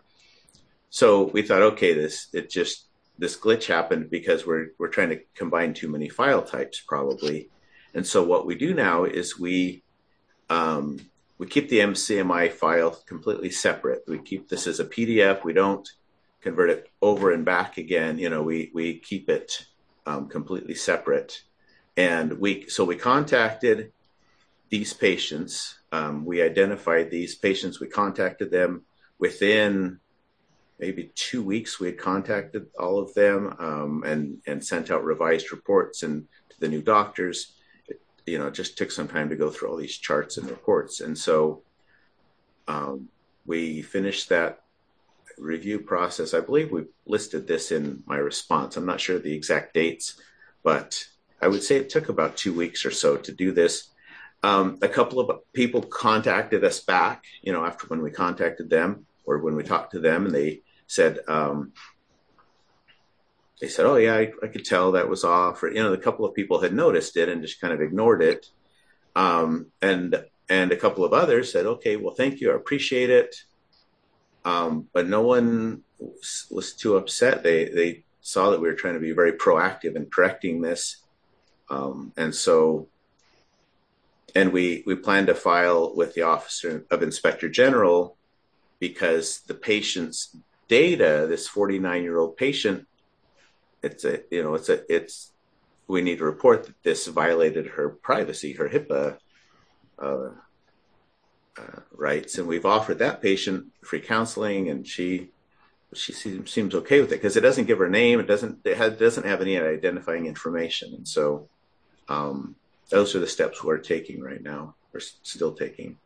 So we thought, okay, this, it just, this glitch happened because we're, we're trying to combine too many file types probably. And so what we do now is we um, we keep the M C M I file completely separate. We keep this as a P D F. We don't convert it over and back again. You know, we we keep it um, completely separate. And we so we contacted these patients. Um, we identified these patients. We contacted them within maybe two weeks. We had contacted all of them um, and and sent out revised reports and to the new doctors. You know, it just took some time to go through all these charts and reports. And so um, we finished that review process. I believe we listed this in my response. I'm not sure the exact dates, but I would say it took about two weeks or so to do this. Um, a couple of people contacted us back, you know, after when we contacted them or when we talked to them, and they said, um, They said, oh, yeah, I, I could tell that was off. Or, you know, a couple of people had noticed it and just kind of ignored it. Um, and and a couple of others said, okay, well, thank you. I appreciate it. Um, but no one was, was too upset. They they saw that we were trying to be very proactive in correcting this. Um, and so, and we, we plan to file with the Office of Inspector General because the patient's data, this forty-nine-year-old patient, It's a, you know, it's a, it's, we need to report that this violated her privacy, her HIPAA uh, uh, rights. And we've offered that patient free counseling, and she, she seems, seems okay with it because it doesn't give her name. It doesn't, it has, doesn't have any identifying information. And so um, those are the steps we're taking right now, we're still taking.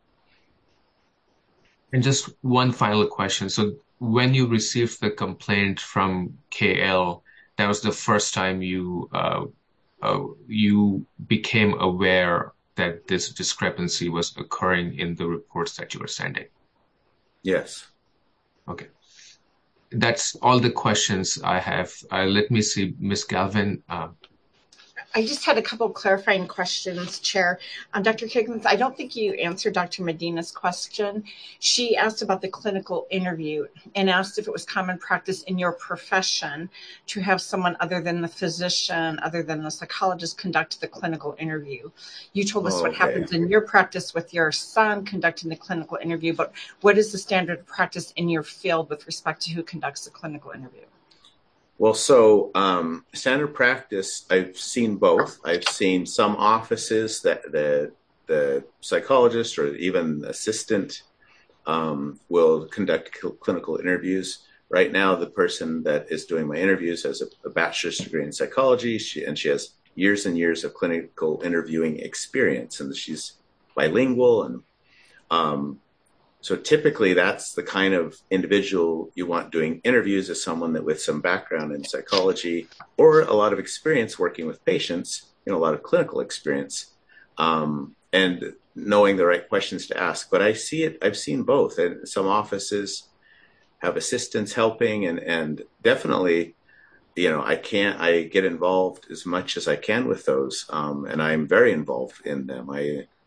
And just one final question. So when you received the complaint from K L, that was the first time you uh, uh, you became aware that this discrepancy was occurring in the reports that you were sending? Yes. Okay. That's all the questions I have. Uh, let me see, Miz Galvin. Uh, I just had a couple of clarifying questions, Chair. Um, Doctor Higgins, I don't think you answered Doctor Medina's question. She asked about the clinical interview and asked if it was common practice in your profession to have someone other than the physician, other than the psychologist, conduct the clinical interview. You told us Oh, what okay. happens in your practice with your son conducting the clinical interview, but what is the standard practice in your field with respect to who conducts the clinical interview? Well, so um, standard practice, I've seen both. I've seen some offices that the the psychologist or even assistant um, will conduct cl- clinical interviews. Right now, the person that is doing my interviews has a, a bachelor's degree in psychology, she, and she has years and years of clinical interviewing experience, and she's bilingual. And um, so typically that's the kind of individual you want doing interviews, is someone that with some background in psychology or a lot of experience working with patients, you know, a lot of clinical experience, um, and knowing the right questions to ask. But I see it, I've seen both. And some offices have assistants helping, and, and definitely, you know, I can't, I get involved as much as I can with those. Um, and I'm very involved in them. I,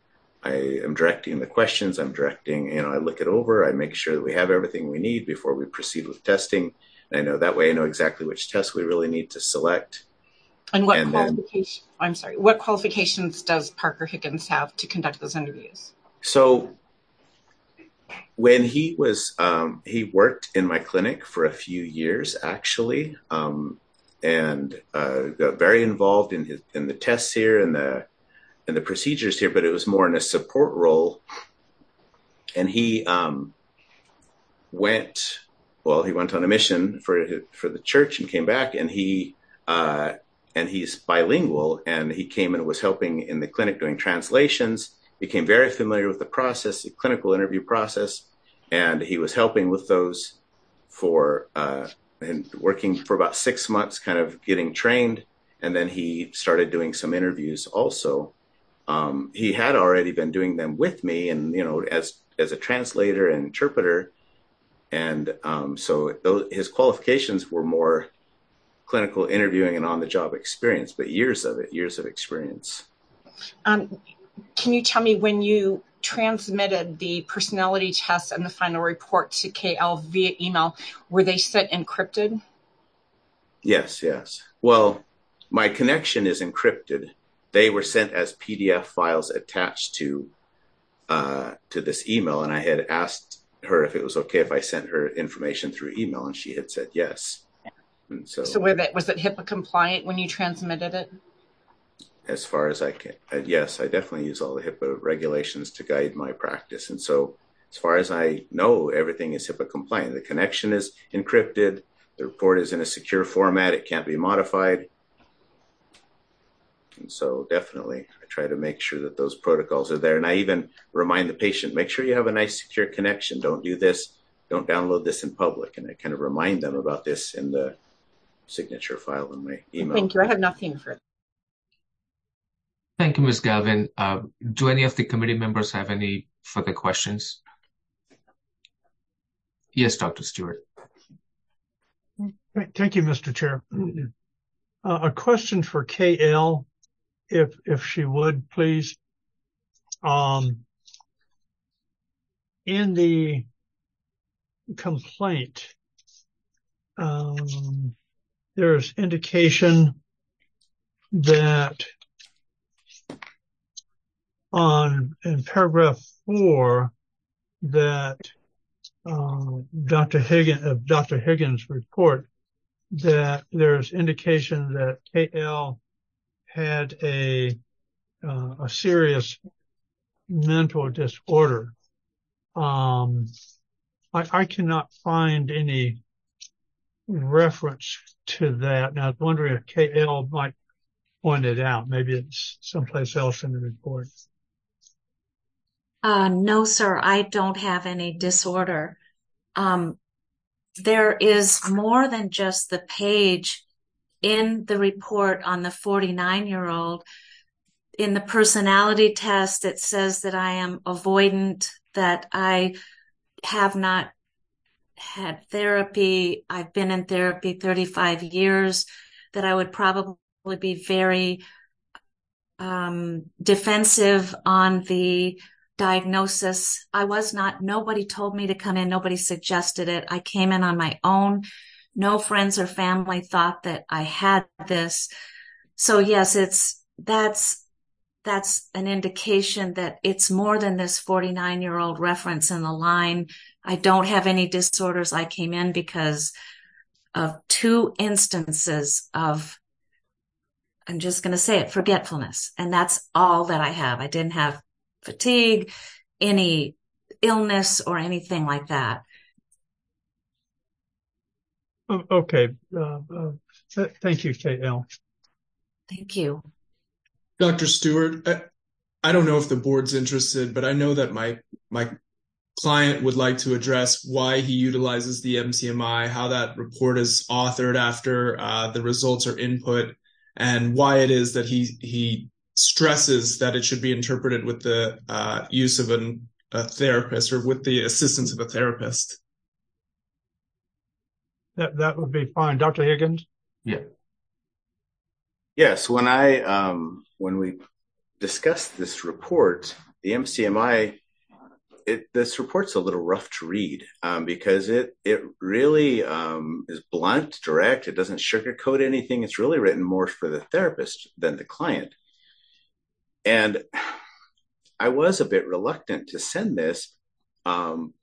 I am directing the questions. I'm directing, you know, I look it over. I make sure that we have everything we need before we proceed with testing. And I know that way I know exactly which tests we really need to select. And what And qualifications, then, I'm sorry, what qualifications does Parker Higgins have to conduct those interviews? So when he was, um, he worked in my clinic for a few years, actually, um, and uh, got very involved in his, in the tests here and the and the procedures here, but it was more in a support role. And he um, went, well, he went on a mission for for the church and came back, and he uh, and he's bilingual, and he came and was helping in the clinic doing translations, became very familiar with the process, the clinical interview process, and he was helping with those for uh, and working for about six months, kind of getting trained, and then he started doing some interviews also. Um, he had already been doing them with me, and you know, as as a translator and interpreter, and um, so those, his qualifications were more clinical interviewing and on-the-job experience, but years of it, years of experience. Um, can you tell me when you transmitted the personality tests and the final report to K L via email, were they sent encrypted? Yes, yes. Well, my connection is encrypted. They were sent as P D F files attached to uh, to this email, and I had asked her if it was okay if I sent her information through email, and she had said yes. And so, so was it, was it HIPAA compliant when you transmitted it? As far as I can, uh, yes, I definitely use all the HIPAA regulations to guide my practice, and so as far as I know, everything is HIPAA compliant. The connection is encrypted. The report is in a secure format. It can't be modified. And so definitely I try to make sure that those protocols are there. And I even remind the patient, make sure you have a nice secure connection. Don't do this. Don't download this in public. And I kind of remind them about this in the signature file in my email. Thank you. I have nothing further. Thank you, Miz Galvin. Uh, do any of the committee members have any further questions? Yes, Doctor Stewart. Thank you, Mister Chair. Uh, a question for K L. If if she would, please. Um, in the complaint, um, there's indication that on in paragraph four that uh, Doctor Higgins of Doctor Higgins' report that there's indication that K L had a uh, a serious mental disorder. Um, I, I cannot find any reference to that. And I was wondering if K L might point it out. Maybe it's someplace else in the report. Uh, no, sir, I don't have any disorder. Um, there is more than just the page in the report on the forty-nine-year-old. In the personality test, it says that I am avoidant, that I have not had therapy. I've been in therapy thirty-five years, that I would probably be very um, defensive on the diagnosis. I was not, nobody told me to come in. Nobody suggested it. I came in on my own. No friends or family thought that I had this. So yes, it's, that's, that's an indication that it's more than this forty-nine-year-old reference in the line. I don't have any disorders. I came in because of two instances of, I'm just going to say it, forgetfulness. And that's all that I have. I didn't have fatigue, any illness or anything like that. Okay. Uh, uh, th- thank you, K L. Thank you. Doctor Stewart, I, I don't know if the board's interested, but I know that my my client would like to address why he utilizes the M C M I, how that report is authored after uh, the results are input, and why it is that he he stresses that it should be interpreted with the uh, use of an, a therapist or with the assistance of a therapist. That that would be fine. Doctor Higgins? Yeah. Yes, when I um, when we discussed this report, the M C M I, it, this report's a little rough to read um, because it it really um, is blunt, direct. It doesn't sugarcoat anything. It's really written more for the therapist than the client. And I was a bit reluctant to send this. Um,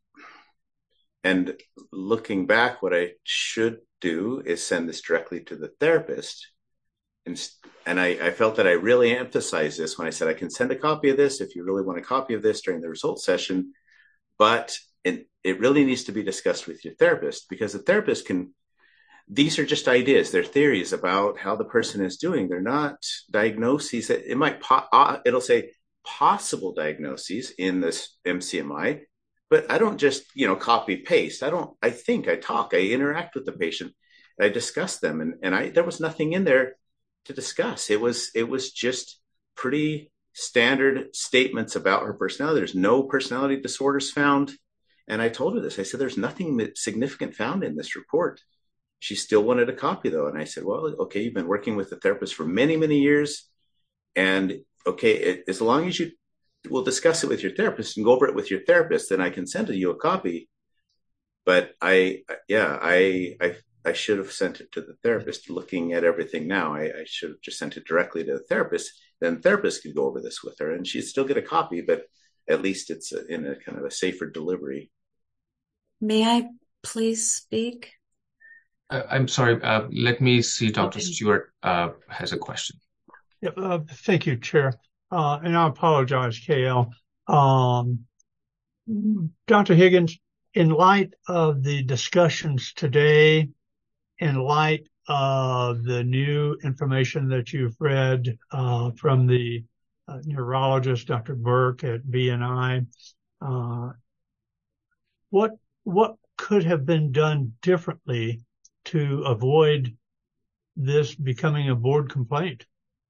and looking back, what I should do is send this directly to the therapist. And, and I, I felt that I really emphasized this when I said, I can send a copy of this if you really want a copy of this during the results session, but it, it really needs to be discussed with your therapist, because the therapist can, these are just ideas. They're theories about how the person is doing. They're not diagnoses. It might, po- it'll say possible diagnoses in this M C M I, but I don't just, you know, copy paste. I don't, I think, I talk, I interact with the patient, I discuss them. And, and I, there was nothing in there to discuss. It was, it was just pretty standard statements about her personality. There's no personality disorders found. And I told her this, I said, there's nothing significant found in this report. She still wanted a copy though. And I said, well, okay, you've been working with the therapist for many, many years. And okay, it, as long as you will discuss it with your therapist and go over it with your therapist, then I can send you a copy. But I, yeah, I, I, I should have sent it to the therapist. Looking at everything now, I, I should have just sent it directly to the therapist. Then the therapist could go over this with her and she'd still get a copy, but at least it's a, in a kind of a safer delivery. May I please speak? Uh, I'm sorry. Uh, let me see. Doctor Stewart uh, has a question. Yeah, uh, thank you, Chair. Uh, and I apologize, K L. Um, Doctor Higgins, in light of the discussions today, in light of the new information that you've read uh, from the uh, neurologist, Doctor Burke at B N I, uh, what what could have been done differently to avoid this becoming a board complaint?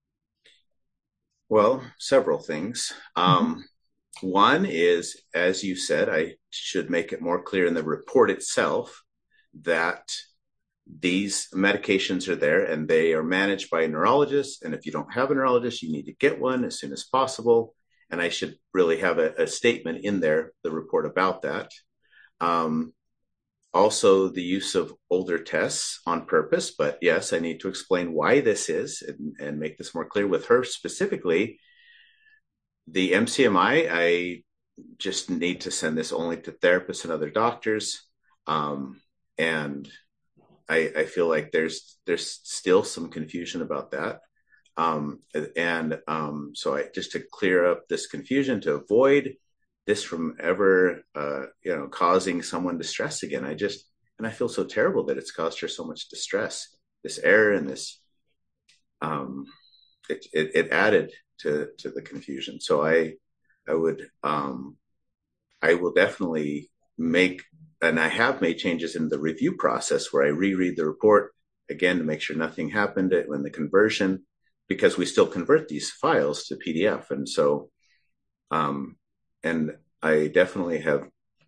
Well, several things. Um, mm-hmm. One is, as you said, I should make it more clear in the report itself that these medications are there and they are managed by a neurologist. And if you don't have a neurologist, you need to get one as soon as possible. And I should really have a, a statement in there, the report about that. Um, also, the use of older tests on purpose. But yes, I need to explain why this is and, and make this more clear with her specifically. The M C M I, I just need to send this only to therapists and other doctors. Um, and I, I feel like there's there's still some confusion about that. Um, and um, so I just to clear up this confusion, to avoid this from ever, uh, you know, causing someone distress again. I just, and I feel so terrible that it's caused her so much distress, this error and this, um, it, it, it added to, to the confusion. So I, I would, um, I will definitely make, and I have made changes in the review process where I reread the report again to make sure nothing happened when the conversion, because we still convert these files to P D F. And so, um, and I definitely have,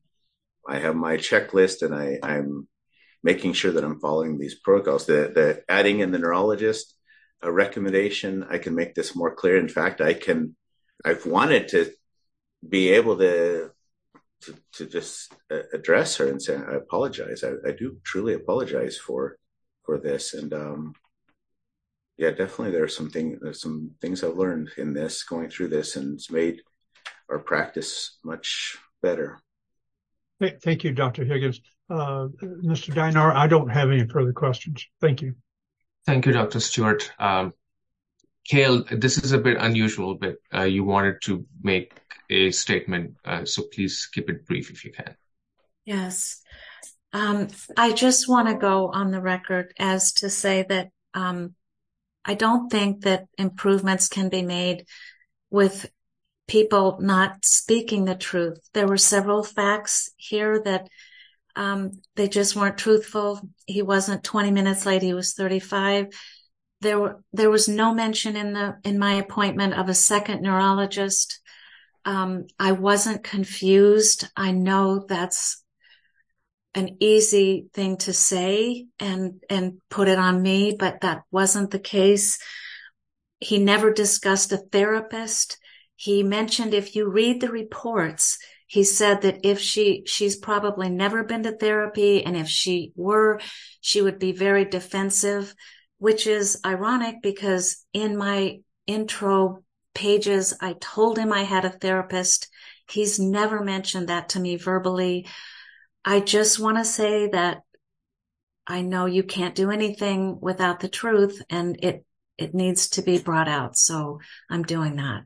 I have my checklist and I, I'm making sure that I'm following these protocols. The, the adding in the neurologist, a recommendation, I can make this more clear. In fact, I can, I've wanted to be able to, to, to just address her and say, I apologize. I, I do truly apologize for, for this. And, um, yeah, definitely there are some things, there's some things I've learned in this, going through this, and it's made our practice much better. Thank you, Doctor Higgins. Uh, Mister Dinar, I don't have any further questions. Thank you. Thank you, Doctor Stewart. Um, Kale, this is a bit unusual, but uh, you wanted to make a statement, uh, so please keep it brief if you can. Yes. Um, I just want to go on the record as to say that um, I don't think that improvements can be made with people not speaking the truth. There were several facts here that um, they just weren't truthful. He wasn't twenty minutes late. He was thirty-five. There were, there was no mention in the, in my appointment of a second neurologist. Um, I wasn't confused. I know that's an easy thing to say and, and put it on me, but that wasn't the case. He never discussed a therapist. He mentioned if you read the reports, he said that if she, she's probably never been to therapy, and if she were, she would be very defensive, which is ironic because in my intro pages, I told him I had a therapist. He's never mentioned that to me verbally. I just want to say that I know you can't do anything without the truth, and it, it needs to be brought out. So I'm doing that.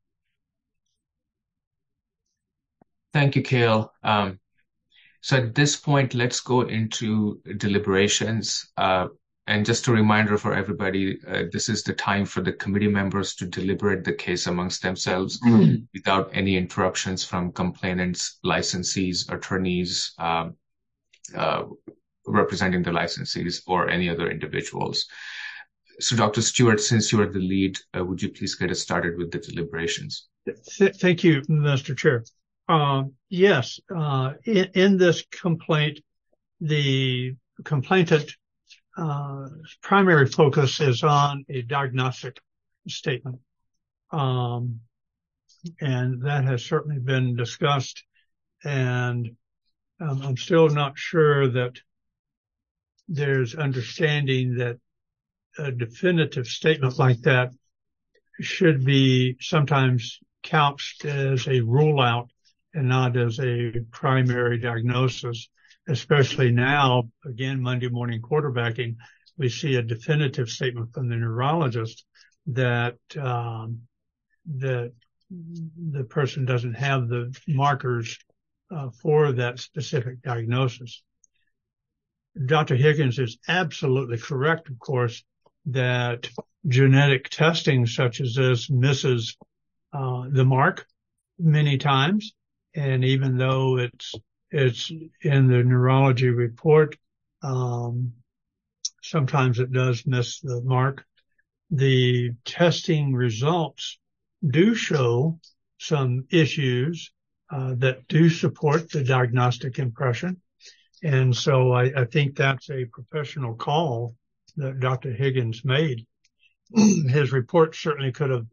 Thank you, Kale. Um, so at this point, let's go into deliberations. Uh, and just a reminder for everybody, uh, this is the time for the committee members to deliberate the case amongst themselves mm-hmm. without any interruptions from complainants, licensees, attorneys, um, uh, representing the licensees, or any other individuals. So Doctor Stewart, since you are the lead, uh, would you please get us started with the deliberations? Th- thank you, Mister Chair. Um, yes, uh, in, in this complaint, the complainant uh, primary focus is on a diagnostic statement. Um, and that has certainly been discussed. And um, I'm still not sure that there's understanding that a definitive statement like that should be sometimes couched as a rule out and not as a primary diagnosis, especially now, again, Monday morning quarterbacking, we see a definitive statement from the neurologist that, um, that the person doesn't have the markers uh, for that specific diagnosis. Doctor Higgins is absolutely correct, of course, that genetic testing such as this misses uh, the mark many times. And even though it's, it's in the neurology report, um, sometimes it does miss the mark. The testing results do show some issues, uh, that do support the diagnostic impression. And so I, I think that's a professional call that Doctor Higgins made. His report certainly could have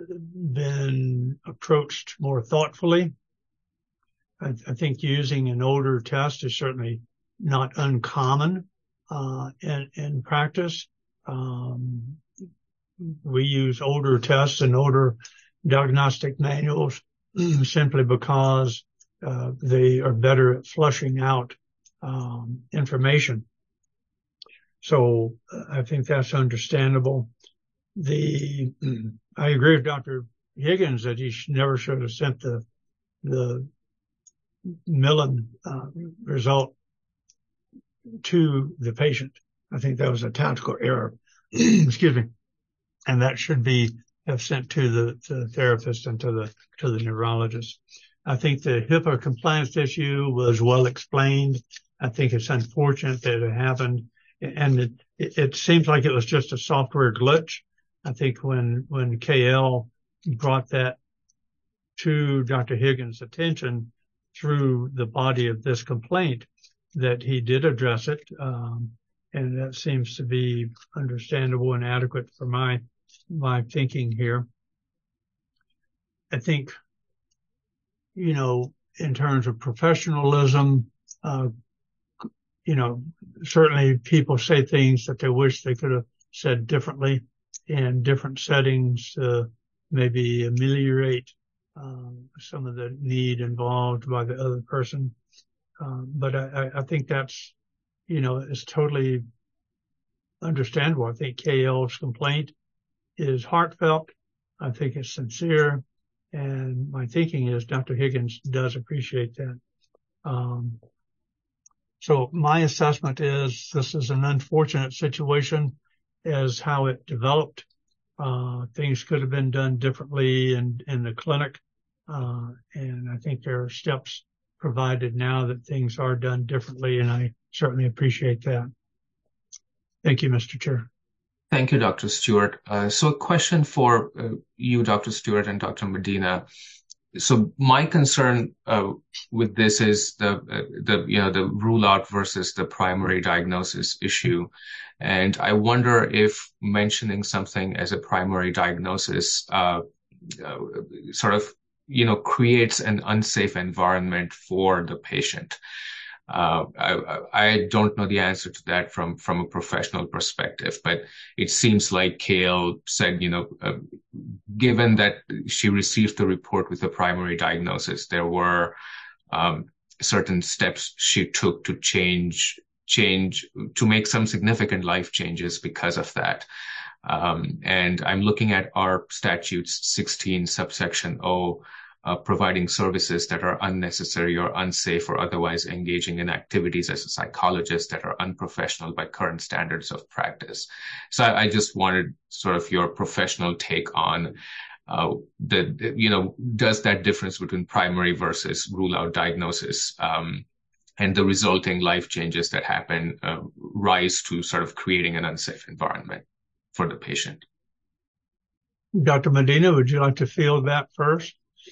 been approached more thoughtfully. I, I think using an odor test is certainly not uncommon uh, in, in practice. Um, we use odor tests and odor diagnostic manuals simply because uh, they are better at flushing out um, information. So uh, I think that's understandable. The I agree with Doctor Higgins that he sh- never should have sent the the Millen uh, result to the patient. I think that was a tactical error. Excuse me. And that should be have sent to the, to the therapist and to the to the neurologist. I think the HIPAA compliance issue was well explained. I think it's unfortunate that it happened, and it, it, it seems like it was just a software glitch. I think when when K L brought that to Doctor Higgins' attention through the body of this complaint, that he did address it, um, and that seems to be understandable and adequate for my my thinking here. I think, you know, in terms of professionalism, uh, you know, certainly people say things that they wish they could have said differently in different settings, uh, maybe ameliorate um, some of the need involved by the other person. Um, but I, I think that's, you know, it's totally understandable. I think K L's complaint is heartfelt. I think it's sincere. And my thinking is Doctor Higgins does appreciate that. Um, so my assessment is this is an unfortunate situation as how it developed. Uh, things could have been done differently in, in the clinic. Uh, and I think there are steps provided now that things are done differently. And I certainly appreciate that. Thank you, Mister Chair. Thank you, Doctor Stewart. Uh, so a question for uh, you, Doctor Stewart and Doctor Medina. So my concern uh, with this is the uh, the you know the rule out versus the primary diagnosis issue, and I wonder if mentioning something as a primary diagnosis uh, uh, sort of, you know, creates an unsafe environment for the patient. Uh, I, I don't know the answer to that from, from a professional perspective, but it seems like Kale said, you know, uh, given that she received the report with a primary diagnosis, there were um, certain steps she took to change, change, to make some significant life changes because of that. Um, and I'm looking at our statutes sixteen subsection O, Uh, providing services that are unnecessary or unsafe or otherwise engaging in activities as a psychologist that are unprofessional by current standards of practice. So I, I just wanted sort of your professional take on uh, the, the, you know, does that difference between primary versus rule out diagnosis um, and the resulting life changes that happen uh, rise to sort of creating an unsafe environment for the patient? Doctor Medina, would you like to field that first?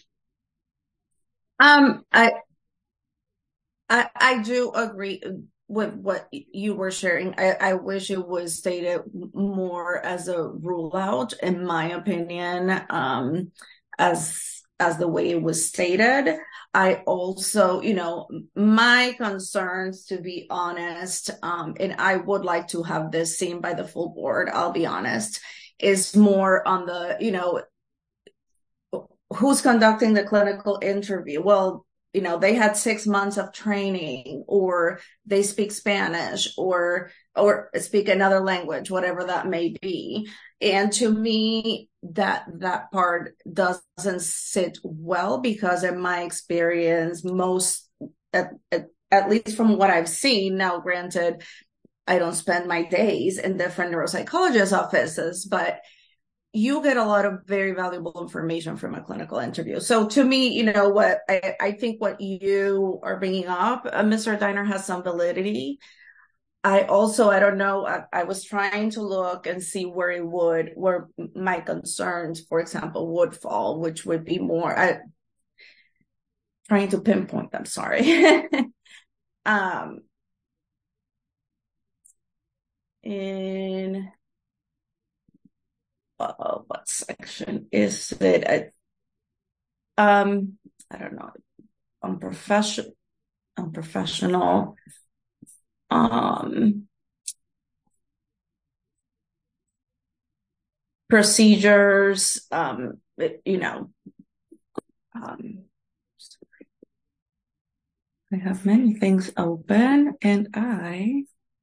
Um, I, I, I do agree with what you were sharing. I, I wish it was stated more as a rule out, in my opinion, um, as, as the way it was stated. I also, you know, my concerns, to be honest, um, and I would like to have this seen by the full board, I'll be honest, is more on the, you know, who's conducting the clinical interview? Well, you know, they had six months of training, or they speak Spanish, or, or speak another language, whatever that may be. And to me, that, that part doesn't sit well, because in my experience, most, at, at, at least from what I've seen, now granted, I don't spend my days in different neuropsychologist offices, but you get a lot of very valuable information from a clinical interview. So to me, you know, what I, I think what you are bringing up, uh, Mister Diner, has some validity. I also, I don't know, I, I was trying to look and see where it would, where my concerns, for example, would fall, which would be more, I, trying to pinpoint them, sorry. um, in... Uh, what section is it? I, um, I don't know. Unprofessional, unprofessional. Um, procedures. Um, it, you know. Um, I have many things open, and I.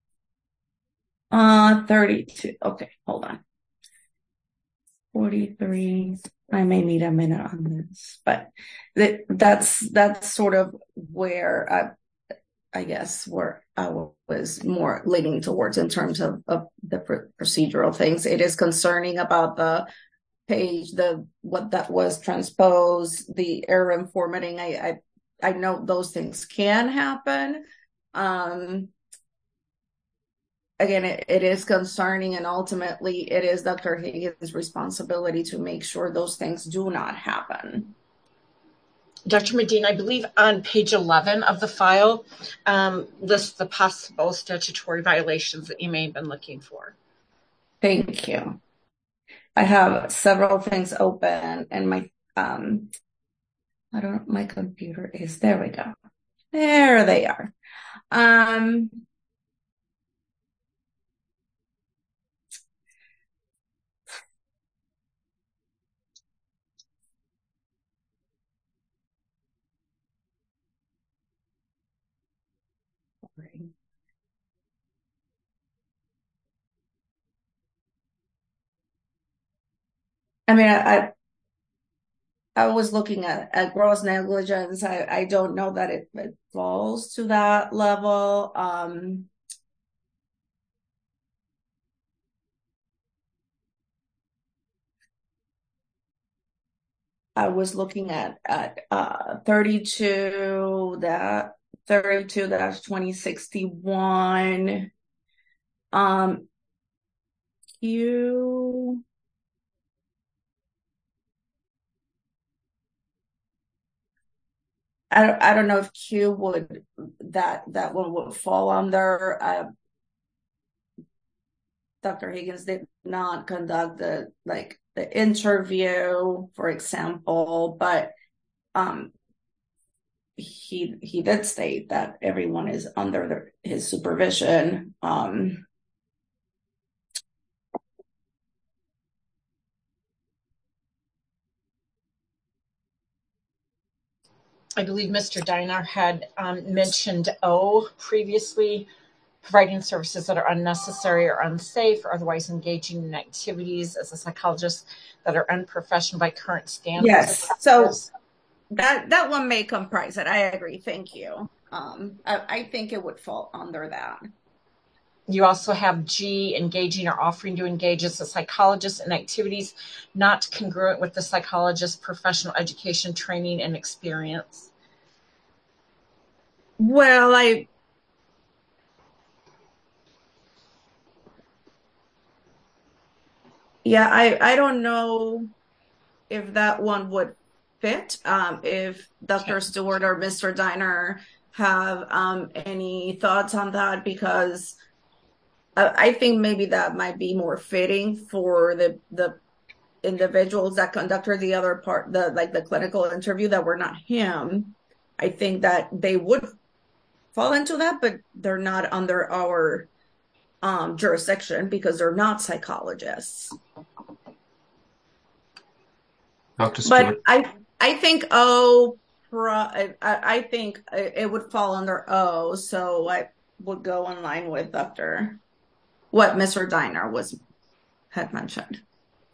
Uh, thirty-two. Okay, hold on. forty-three. I may need a minute on this, but that, that's that's sort of where I, I guess where I was more leaning towards in terms of, of the pr- procedural things. It is concerning about the page, the what that was transposed, the error in formatting. I I, I know those things can happen. Um, Again, it, it is concerning, and ultimately it is Doctor Higgins' responsibility to make sure those things do not happen. Doctor Medina, I believe on page eleven of the file um, lists the possible statutory violations that you may have been looking for. Thank you. I have several things open, and my, um, I don't, my computer is, there we go. There they are. Um, I mean, I, I, I was looking at, at gross negligence. I, I don't know that it, it falls to that level. Um, I was looking at, at, uh, thirty-two, that thirty-two dash twenty sixty-one. Um, you, I don't, I don't know if Q would, that, that one would fall under, uh, Doctor Higgins did not conduct the, like, the interview, for example, but um, he he did state that everyone is under the, his supervision. Um, I believe Mister Dinar had um, mentioned O previously, providing services that are unnecessary or unsafe or otherwise engaging in activities as a psychologist that are unprofessional by current standards. Yes, so that that one may comprise it. I agree. Thank you. Um, I, I think it would fall under that. You also have G, engaging or offering to engage as a psychologist in activities not congruent with the psychologist's professional education, training, and experience. Well, I yeah, I I don't know if that one would fit. Um, if Doctor Stewart or Mister Dinar have um any thoughts on that, because I think maybe that might be more fitting for the the individuals that conducted the other part, the like the clinical interview that were not him. I think that they would fall into that, but they're not under our um, jurisdiction because they're not psychologists. Doctor Stewart. But I I think O, I, I think it would fall under O, so I would go in line with Doctor what Mister Dinar was had mentioned.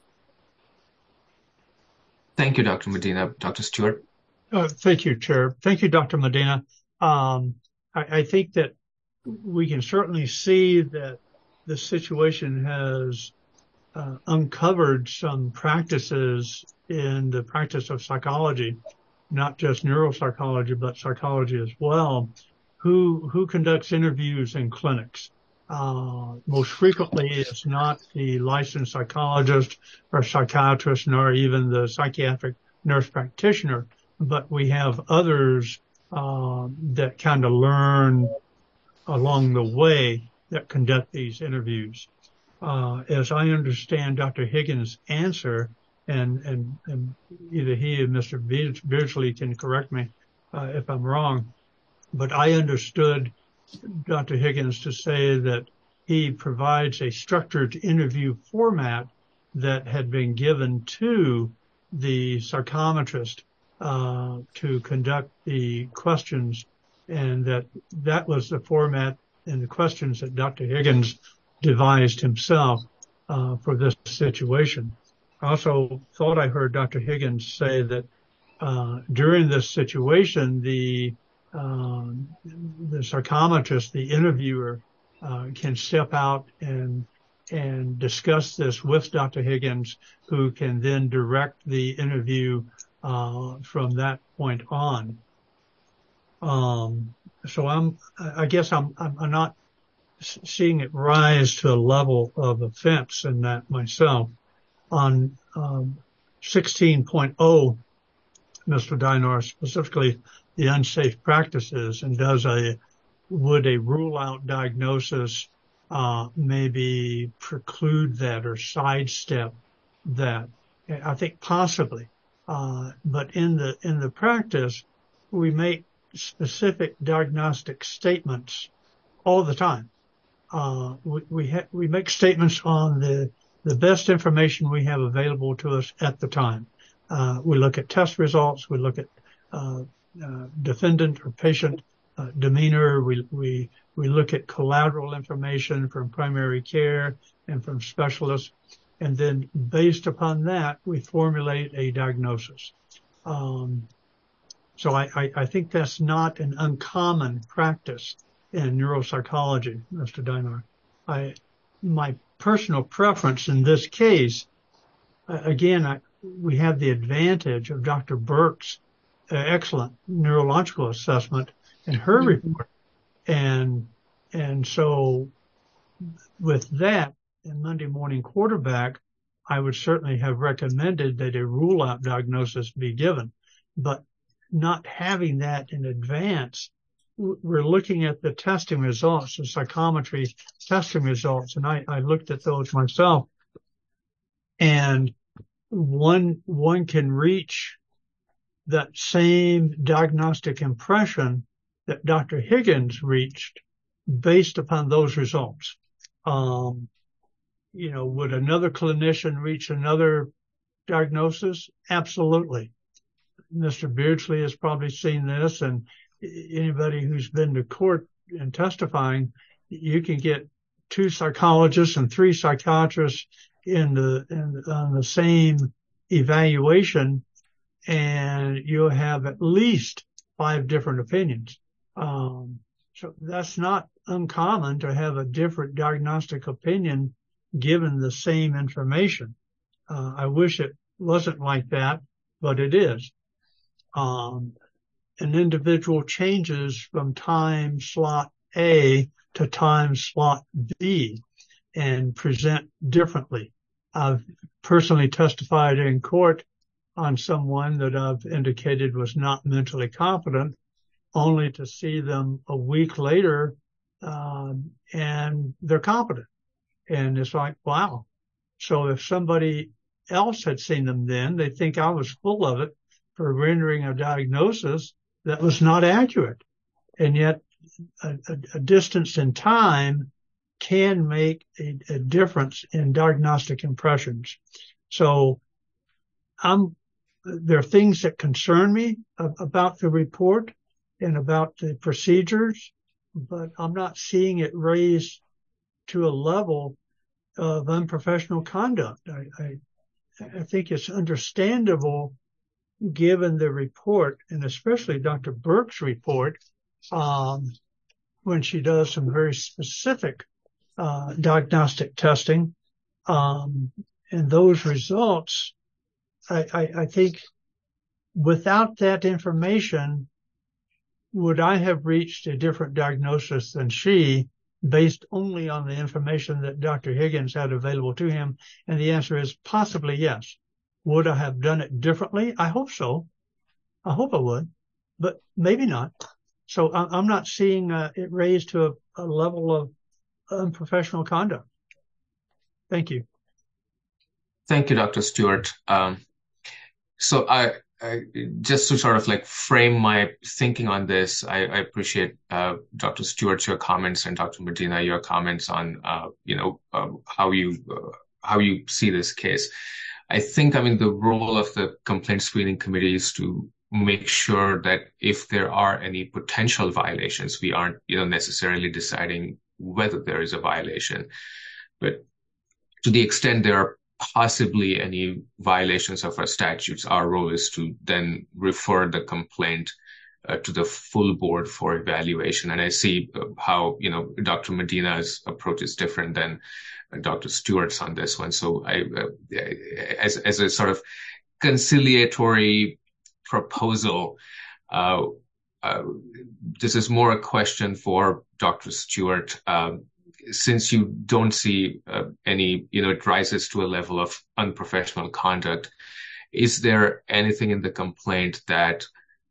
Thank you, Doctor Medina. Doctor Stewart. Uh, thank you, Chair. Thank you, Doctor Medina. Um, I, I think that we can certainly see that the situation has uh, uncovered some practices in the practice of psychology, not just neuropsychology, but psychology as well, who who conducts interviews in clinics. Uh, most frequently, it's not the licensed psychologist or psychiatrist, nor even the psychiatric nurse practitioner, but we have others uh, that kind of learn along the way that conduct these interviews. Uh, as I understand Doctor Higgins' answer, and, and, and either he or Mister Beardsley can correct me uh, if I'm wrong, but I understood Doctor Higgins to say that he provides a structured interview format that had been given to the psychometrist uh, to conduct the questions, and that that was the format and the questions that Doctor Higgins devised himself uh, for this situation. I also thought I heard Doctor Higgins say that uh, during this situation, the Um, the psychometrist, the interviewer, uh, can step out and and discuss this with Doctor Higgins, who can then direct the interview uh, from that point on. Um, so I'm, I guess I'm, I'm not seeing it rise to a level of offense in that myself. On um, sixteen point oh, Mister Dinar specifically the unsafe practices, and does a would a rule out diagnosis uh, maybe preclude that or sidestep that? I think possibly, uh, but in the in the practice, we make specific diagnostic statements all the time. Uh, we we, ha- we make statements on the the best information we have available to us at the time. Uh, we look at test results. We look at uh, uh, defendant or patient uh, demeanor. We we we look at collateral information from primary care and from specialists, and then based upon that, we formulate a diagnosis. Um, so I, I, I think that's not an uncommon practice in neuropsychology, Mister Dinar. I my personal preference in this case, uh, again, I, we have the advantage of Doctor Burke's uh, excellent neurological assessment in her mm-hmm. report. And, and so with that, in Monday Morning Quarterback, I would certainly have recommended that a rule out diagnosis be given, but not having that in advance, we're looking at the testing results, the psychometry testing results, and I, I looked at those myself. And one, one can reach that same diagnostic impression that Doctor Higgins reached based upon those results. Um, you know, would another clinician reach another diagnosis? Absolutely. Mister Beardsley has probably seen this, and anybody who's been to court and testifying, you can get two psychologists and three psychiatrists in the, in, on the same evaluation, and you'll have at least five different opinions. Um, so that's not uncommon to have a different diagnostic opinion given the same information. Uh, I wish it wasn't like that, but it is. Um, an individual changes from time slot A to time slot B and present differently. I've personally testified in court on someone that I've indicated was not mentally competent, only to see them a week later, um, and they're competent. And it's like, wow. So if somebody else had seen them then, they think I was full of it for rendering a diagnosis that was not accurate. And yet a, a, a distance in time can make a, a difference in diagnostic impressions. So I'm, there are things that concern me about the report and about the procedures, but I'm not seeing it raised to a level of unprofessional conduct. I, I, I think it's understandable given the report, and especially Doctor Burke's report, um, when she does some very specific uh, diagnostic testing. Um, and those results, I, I, I think without that information, would I have reached a different diagnosis than she based only on the information that Doctor Higgins had available to him? And the answer is possibly yes. Would I have done it differently? I hope so. I hope I would, but maybe not. So I'm not seeing uh, it raised to a, a level of unprofessional conduct. Thank you. Thank you, Doctor Stewart. Um, so I, I, just to sort of like frame my thinking on this, I, I appreciate uh, Doctor Stewart, your comments, and Doctor Medina, your comments on, uh, you know, uh, how you uh, how you see this case. I think, I mean, the role of the complaint screening committee is to make sure that if there are any potential violations, we aren't, you know, necessarily deciding whether there is a violation. But to the extent there are possibly any violations of our statutes, our role is to then refer the complaint uh, to the full board for evaluation. And I see uh, how, you know, Doctor Medina's approach is different than Doctor Stewart's on this one. So I, uh, as, as a sort of conciliatory proposal, uh, uh, this is more a question for Doctor Stewart. Um, since you don't see uh, any, you know, it rises to a level of unprofessional conduct, is there anything in the complaint that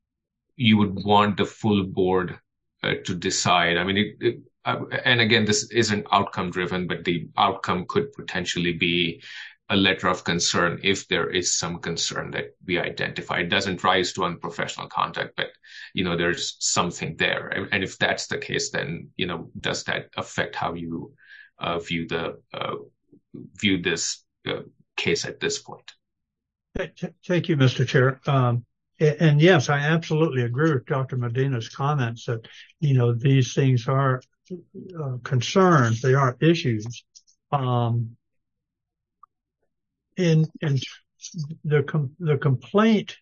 you would want the full board uh, to decide? I mean, it, it, uh, and again, this isn't outcome driven, but the outcome could potentially be a letter of concern if there is some concern that we identify. It doesn't rise to unprofessional conduct, but, you know, there's something there. And, and if that's the case, then, you know, does that affect how you uh, view the uh, view this uh, case at this point? Thank you, Mister Chair. Um, and yes, I absolutely agree with Doctor Medina's comments that, you know, these things are uh, concerns. They are issues. Um, In, in the, com- the complaint,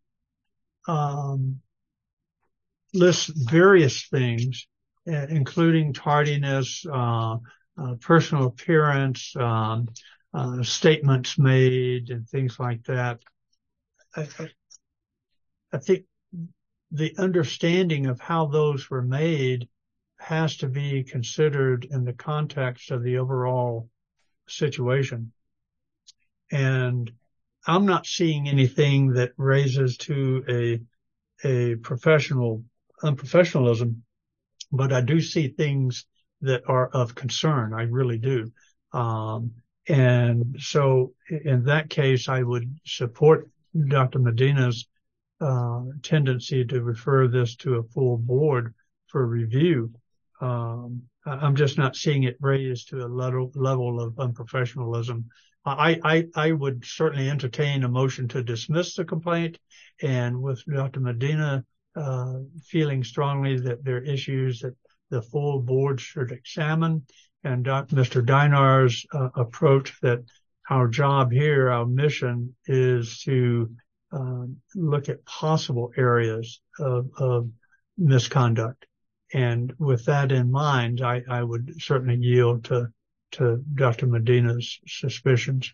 um, lists various things, uh, including tardiness, uh, uh, personal appearance, um, uh, statements made and things like that. I, I, I think the understanding of how those were made has to be considered in the context of the overall situation. And I'm not seeing anything that raises to a, a professional, unprofessionalism, but I do see things that are of concern. I really do. Um, And so in that case, I would support Doctor Medina's uh, tendency to refer this to a full board for review. Um, I'm just not seeing it raised to a level, level of unprofessionalism. I, I, I would certainly entertain a motion to dismiss the complaint, and with Doctor Medina uh, feeling strongly that there are issues that the full board should examine, and Doctor Mister Dinar's uh, approach that our job here, our mission, is to uh, look at possible areas of, of misconduct. And with that in mind, I, I would certainly yield to, to Doctor Medina's suspicions.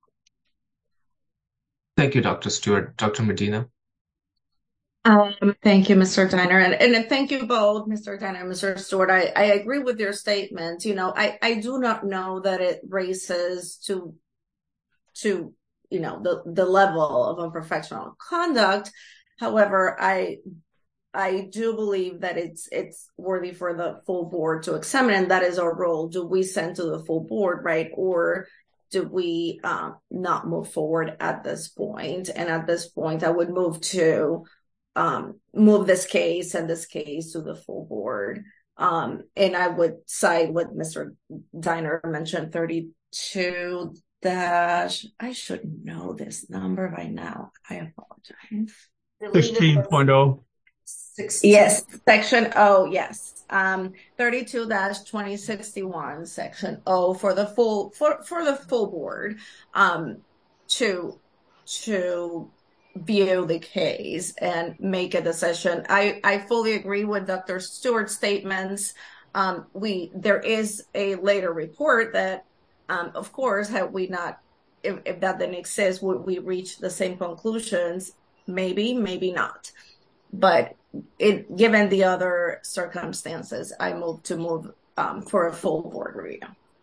Thank you, Doctor Stewart. Doctor Medina. Um, thank you, Mister Diner. And, and thank you both, Mister Diner and Mister Stewart. I, I agree with your statements. You know, I, I do not know that it raises to, to, you know, the, the level of unprofessional conduct. However, I I do believe that it's it's worthy for the full board to examine, and that is our role. Do we send to the full board, right? Or do we uh, not move forward at this point? And at this point, I would move to um, move this case and this case to the full board. Um, and I would side with Mister Diner mentioned thirty-two dash, I should know this number by now. I apologize. sixteen point oh. Yes, section O, yes. Um, thirty-two dash twenty sixty-one, section O for the full, for, for the full board, um, to, to view the case and make a decision. I, I fully agree with Doctor Stewart's statements. Um, we, there is a later report that, um, of course, had we not, if, if that didn't exist, would we reach the same conclusions? Maybe, maybe not. But it, given the other circumstances, I move to move um, for a full board review.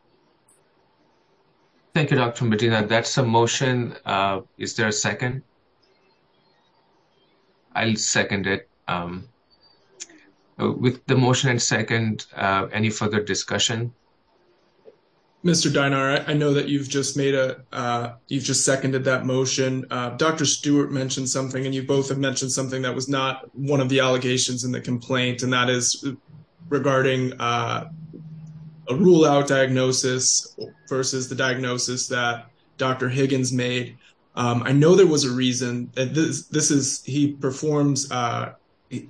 Thank you, Doctor Medina. That's a motion. Uh, is there a second? I'll second it. Um, with the motion and second, uh, any further discussion? Mister Dinar, I know that you've just made a, uh, you've just seconded that motion. Uh, Doctor Stewart mentioned something, and you both have mentioned something that was not one of the allegations in the complaint, and that is regarding uh, a rule-out diagnosis versus the diagnosis that Doctor Higgins made. Um, I know there was a reason that this, this is, he performs, uh, he,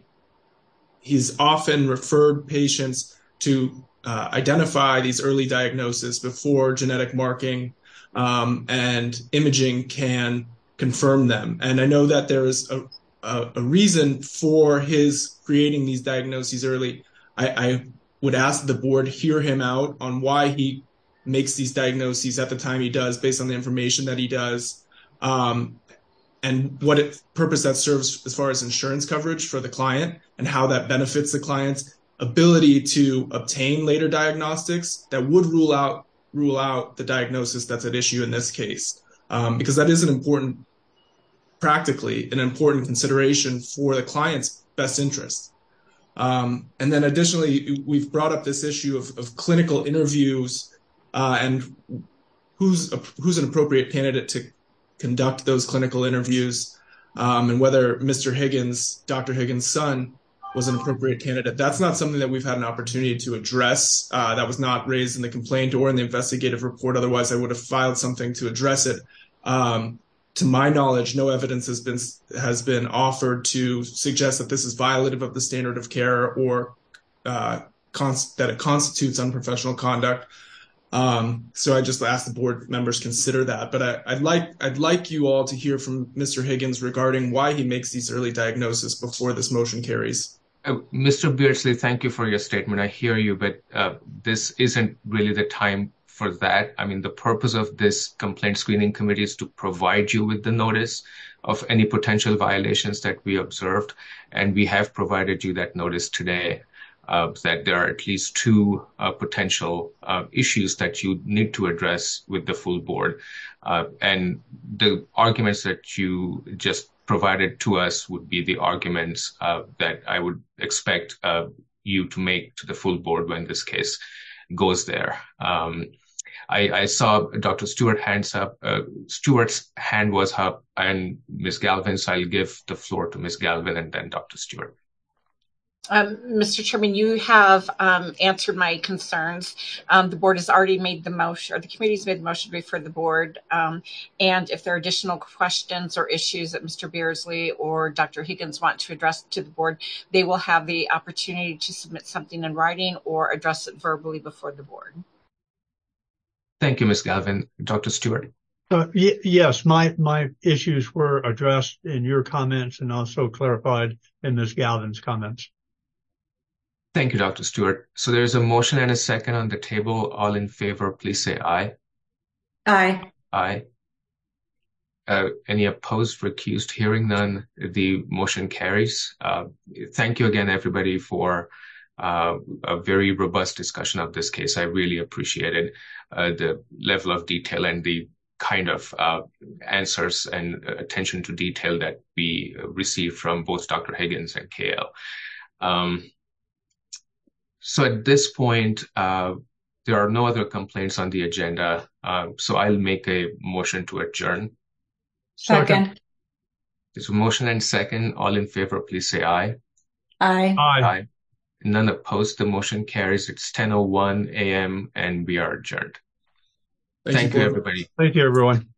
he's often referred patients to Uh, identify these early diagnoses before genetic marking um, and imaging can confirm them. And I know that there is a, a, a reason for his creating these diagnoses early. I, I would ask the board hear him out on why he makes these diagnoses at the time he does, based on the information that he does, um, and what it, purpose that serves as far as insurance coverage for the client and how that benefits the client's ability to obtain later diagnostics that would rule out rule out the diagnosis that's at issue in this case, um, because that is an important, practically an important consideration for the client's best interest. Um, and then additionally, we've brought up this issue of, of clinical interviews uh, and who's a, who's an appropriate candidate to conduct those clinical interviews, um, and whether Mister Higgins, Doctor Higgins' son, was an appropriate candidate. That's not something that we've had an opportunity to address. Uh, that was not raised in the complaint or in the investigative report. Otherwise, I would have filed something to address it. Um, to my knowledge, no evidence has been has been offered to suggest that this is violative of the standard of care or uh, cons- that it constitutes unprofessional conduct. Um, so I just ask the board members consider that. But I, I'd like I'd like you all to hear from Mister Higgins regarding why he makes these early diagnoses before this motion carries. Uh, Mister Beardsley, thank you for your statement. I hear you, but uh, this isn't really the time for that. I mean, the purpose of this complaint screening committee is to provide you with the notice of any potential violations that we observed, and we have provided you that notice today, uh, that there are at least two uh, potential uh, issues that you need to address with the full board. Uh, and the arguments that you just provided to us would be the arguments uh, that I would expect uh, you to make to the full board when this case goes there. Um, I, I saw Doctor Stewart hands up. Uh, Stewart's hand was up, and Miz Galvin. So I'll give the floor to Miz Galvin and then Doctor Stewart. Um, Mister Chairman, you have um, answered my concerns. Um, the board has already made the motion, or the committee's made the motion to refer the board. Um, and if there are additional questions or issues that Mister Beardsley or Doctor Higgins want to address to the board, they will have the opportunity to submit something in writing or address it verbally before the board. Thank you, Miz Galvin. Doctor Stewart. Uh, y- yes, my, my issues were addressed in your comments and also clarified in Miz Galvin's comments. Thank you, Doctor Stewart. So there's a motion and a second on the table. All in favor, please say aye. Aye. Aye. Uh, any opposed, recused? Hearing none, the motion carries. Uh, thank you again, everybody, for uh, a very robust discussion of this case. I really appreciated uh, the level of detail and the kind of uh, answers and attention to detail that we received from both Doctor Higgins and K L. Um, So at this point, uh, there are no other complaints on the agenda. Uh, so I'll make a motion to adjourn. Second. There's a motion and second. All in favor, please say aye. Aye. Aye. Aye. None opposed. The motion carries. It's ten oh one a.m. and we are adjourned. Thank, Thank you, you, board. everybody. Thank you, everyone.